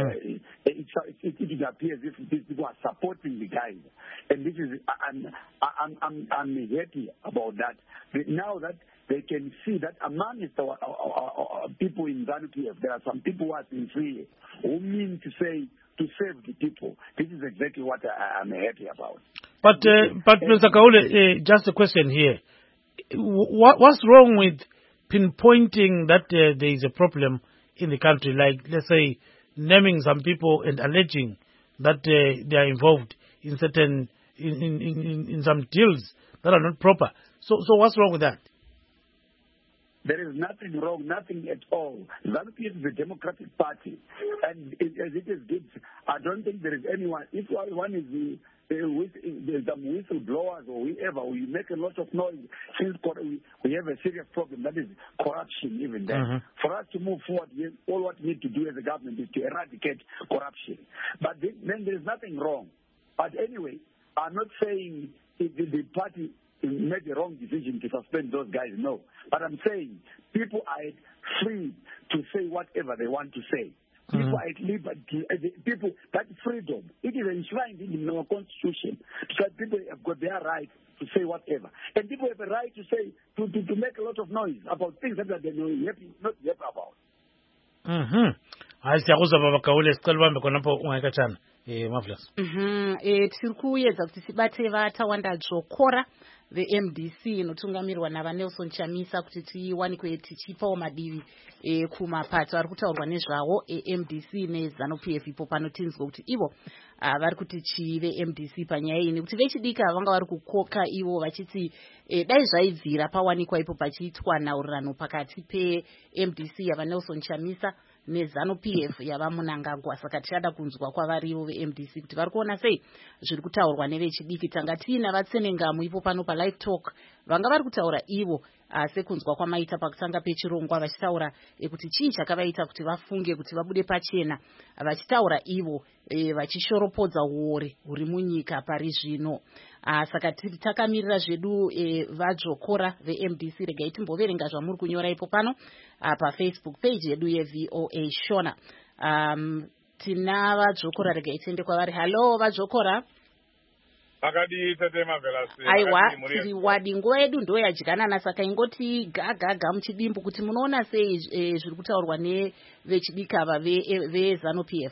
It appears if these people are supporting the guys. And this is, I'm happy about that. Now that they can see that amongst our people in ZANU-PF, there are some people who are sincere, who mean to say, to serve the people. This is exactly what I'm happy about. But Mr. Gaule, just a question here. What's wrong with pinpointing that there is a problem in the country? Like, let's say, naming some people and alleging that they are involved in certain, in some deals that are not proper. So what's wrong with that? There is nothing wrong, nothing at all. ZANU-PF is a democratic party. And as it is good, I don't think there is anyone. If one is there's some whistleblowers or whoever, we make a lot of noise. Since we have a serious problem, that is corruption even then. For us to move forward, all what we need to do as a government is to eradicate corruption. But then there is nothing wrong. But anyway, I'm not saying the party made the wrong decision to suspend those guys, no. But I'm saying people are free to say whatever they want to say. People are at liberty. People, that freedom, it is enshrined in our constitution. So people have got their right to say whatever. And people have a right to say, to make a lot of noise about things that they know not yet about. Hayi siyakuzwa baba Gaule, sicela ubambe khonapho ungayikatshana. Marvelous. Tiri kuyedza kuti tibate vatawanda dzvokora veMDC inotungamirwa naVanelson Chamisa kuti tiwanikwe tichipawo madivi kumapato ari kutaurwa nezvawo eMDC neZANU-PF ipo panotinzwa kuti ivo vari kuti chive MDC panyaya iyi nekuti vechidika vanga vari kukoka ivo vachiti dai zvaibvira pawanikwa ipo pachiitwa nhaurirano pakati peMDC yavaNelson Chamisa neZANU-PF yava Munangagwa. Saka tichada kunzwa kwavarivo veMDC kuti vari kuona sei zviri kutaurwa nevechidiki. Tanga tiina vatsenengamu ipo pano paLive Talk vanga vari kutaura ivo sekunzwa kwamaita pakutanga pechirongwa vachitaura kuti chii chakavaita kuti vafunge kuti vabude pachena, vachitaura ivo vachishoropodza uore huri munyika pari zvino. Saka takamirira zvedu vadzvokora veMDC. Regai timboverenga zvamuri kunyora ipo pano paFacebook page yedu yeVOA Shona. tina vadzokora rega itsende kwavari. Hello vadzokora. Akadi tate mavelasi. Aiwa tiri wadi nguva yedu ndo yadyanana saka ingoti gaga muchidimbu kuti munoona sei zviri kutaurwa nevechidiki ava veZANU PF.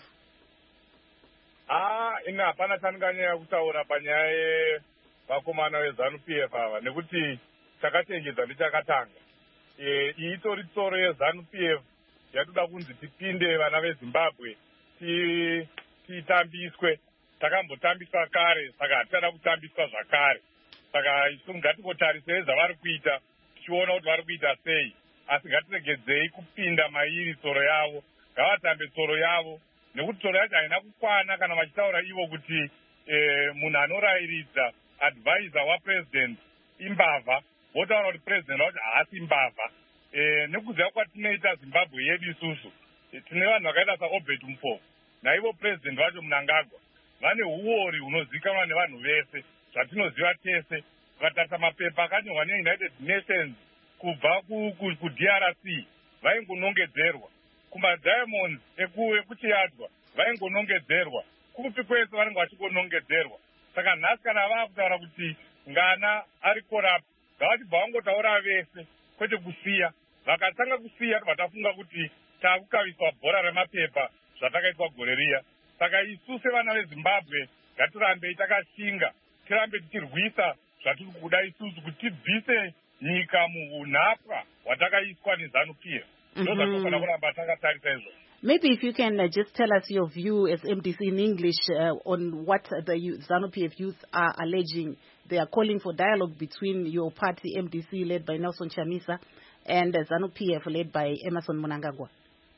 Ina hapana chandinganyanya kutaura panyaya yevakomana veZANU PF ava nekuti takachenjedza ndichakatanga. Itori tsoro yeZANU PF yatoda kunzi tipinde vana veZimbabwe titambiswe. Takambotambiswa kare saka hatichada kutambiswa zvakare. Saka isu ngatingotarisei zvavari kuita tichiona kuti vari kuita sei. Asi ngatiregedzei kupinda mairi tsoro yavo. Ngavatambe tsoro yavo nekuti tsoro yacho haina kukwana kana vachitaura ivo kuti munhu anorayiridza advisor wapresident imbavha. Votaura kuti president vacho haasi mbavha. Nekuziva kwatinoita Zimbabwe yedu isusu tine vanhu vakaita saObert Mpofu naivo president vacho Mnangagwa vane uori hunozivikanwa nevanhu vese zvatinoziva tese. Vakatarisa mapepa akanyorwa neUnited Nations kubva kuDRC vaingonongedzerwa, kumadiamonds ekuchiyadzwa vaingonongedzerwa, kupi kwese vanenge vachingonongedzerwa. Saka nhasi kana vaakutaura kuti ngana ari corrupt ngavachibva vangotaura vese kwete kusiya. Vakatanga kusiya vatafunga kuti taakukaviswa bhora remapepa zvatakaitwa gore riya. Saka isu sevana veZimbabwe ngatirambei takashinga, tirambe tichirwisa zvatiri kuda isusu kuti tibvise nyika muunhapwa hwatakaiswa neZANU PF. Ndozvatinofanira kuramba takatarisa izvo. Maybe if you can just tell us your view as MDC in English on what the ZANU PF youth are alleging. They are calling for dialogue between your party, MDC, led by Nelson Chamisa, and ZANU PF, led by Emmerson Mnangagwa.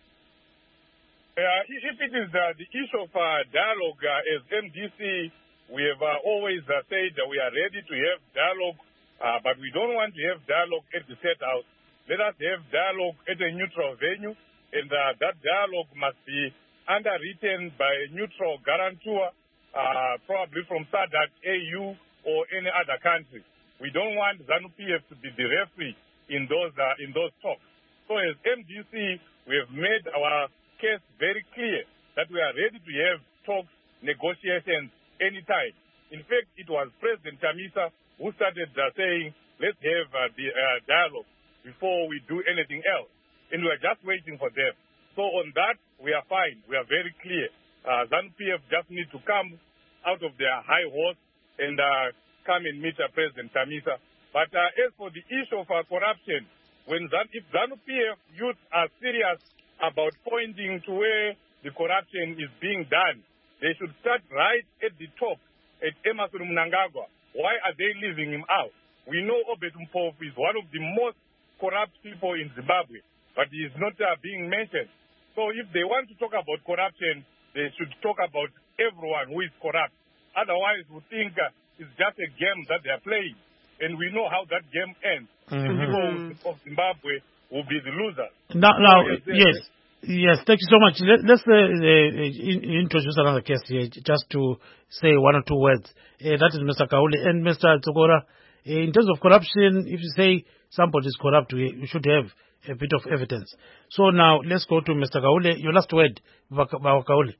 If it is the issue of dialogue, as MDC, we have always said that we are ready to have dialogue, but we don't want to have dialogue at the State House. Let us have dialogue at a neutral venue, and that dialogue must be underwritten by a neutral guarantor, probably from SADC, AU, or any other country. We don't want ZANU PF to be the referee in those talks. So as MDC, we have made our case very clear that we are ready to have talks, negotiations anytime. In fact, it was President Chamisa who started saying, let's have the dialogue before we do anything else. And we are just waiting for them. So on that, we are fine. We are very clear. ZANU PF just need to come out of their high horse and come and meet President Chamisa. But as for the issue of corruption, if ZANU PF youth are serious about pointing to where the corruption is being done, they should start right at the top, at Emmerson Mnangagwa. Why are they leaving him out? We know Obert Mpofu is one of the most corrupt people in Zimbabwe, but he is not being mentioned. So if they want to talk about corruption, they should talk about everyone who is corrupt. Otherwise, we think it's just a game that they are playing. And we know how that game ends. People of Zimbabwe will be the losers. Now yes, thank you so much. Let's introduce another guest here, just to say one or two words. That is Mr. Kaule and Mr. Tsogora. In terms of corruption, if you say somebody is corrupt, we should have a bit of evidence. So now let's go to Mr. Kaule. Your last word, Kaule.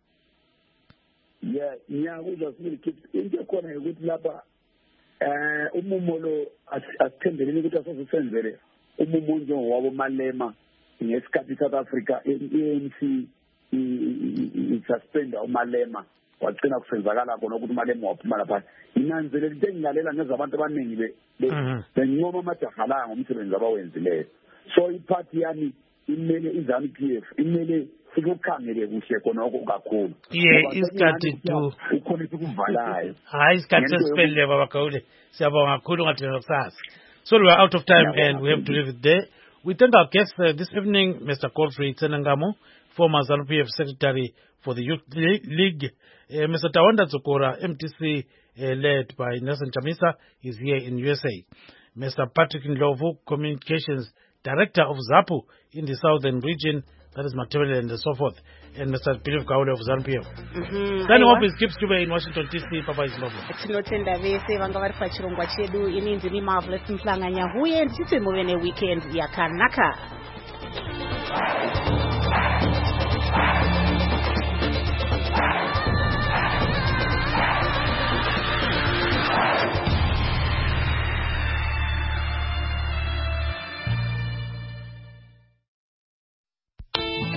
Yeah, we just need to keep in the corner with Lapa. Umumolo asithendele ukuthi asosenzele umumonjo wabo Malema ngesikhathi South Africa ANC isuspenda uMalema wagcina kusenzakala khona ukuthi uMalema waphuma lapha inanzele into engilalela ngezabantu abaningi benqoma amajaha la ngomsebenzi abawenzileyo. So iphathi yami imele iZANU PF imele sikukhangele kuhle khona okukakhulu. Isikhathi to ukhona sikuvalayo. Hayi isikhathi sesiphelele baba Kaule. Siyabonga kakhulu ngathina kusasa. So we are out of time and we have to leave it there. We thank our guests this evening, Mr. Godfrey Tsenangamo, former ZANU PF Secretary for the Youth League. Mr. Tawanda Tsogora, MTC led by Nelson Chamisa, is here in USA. Mr. Patrick Ndlovu, Communications Director of ZAPU in the Southern region, that is Matabele and so forth. And Mr. Philip Kaule of ZANU PF. Then hope is keeps you in Washington DC. Papa is lovely. Tinotenda vese vanga vari pachirongwa chedu ininzi ni Marvelous Mhlanganya huye nditite muve neweekend yakanaka.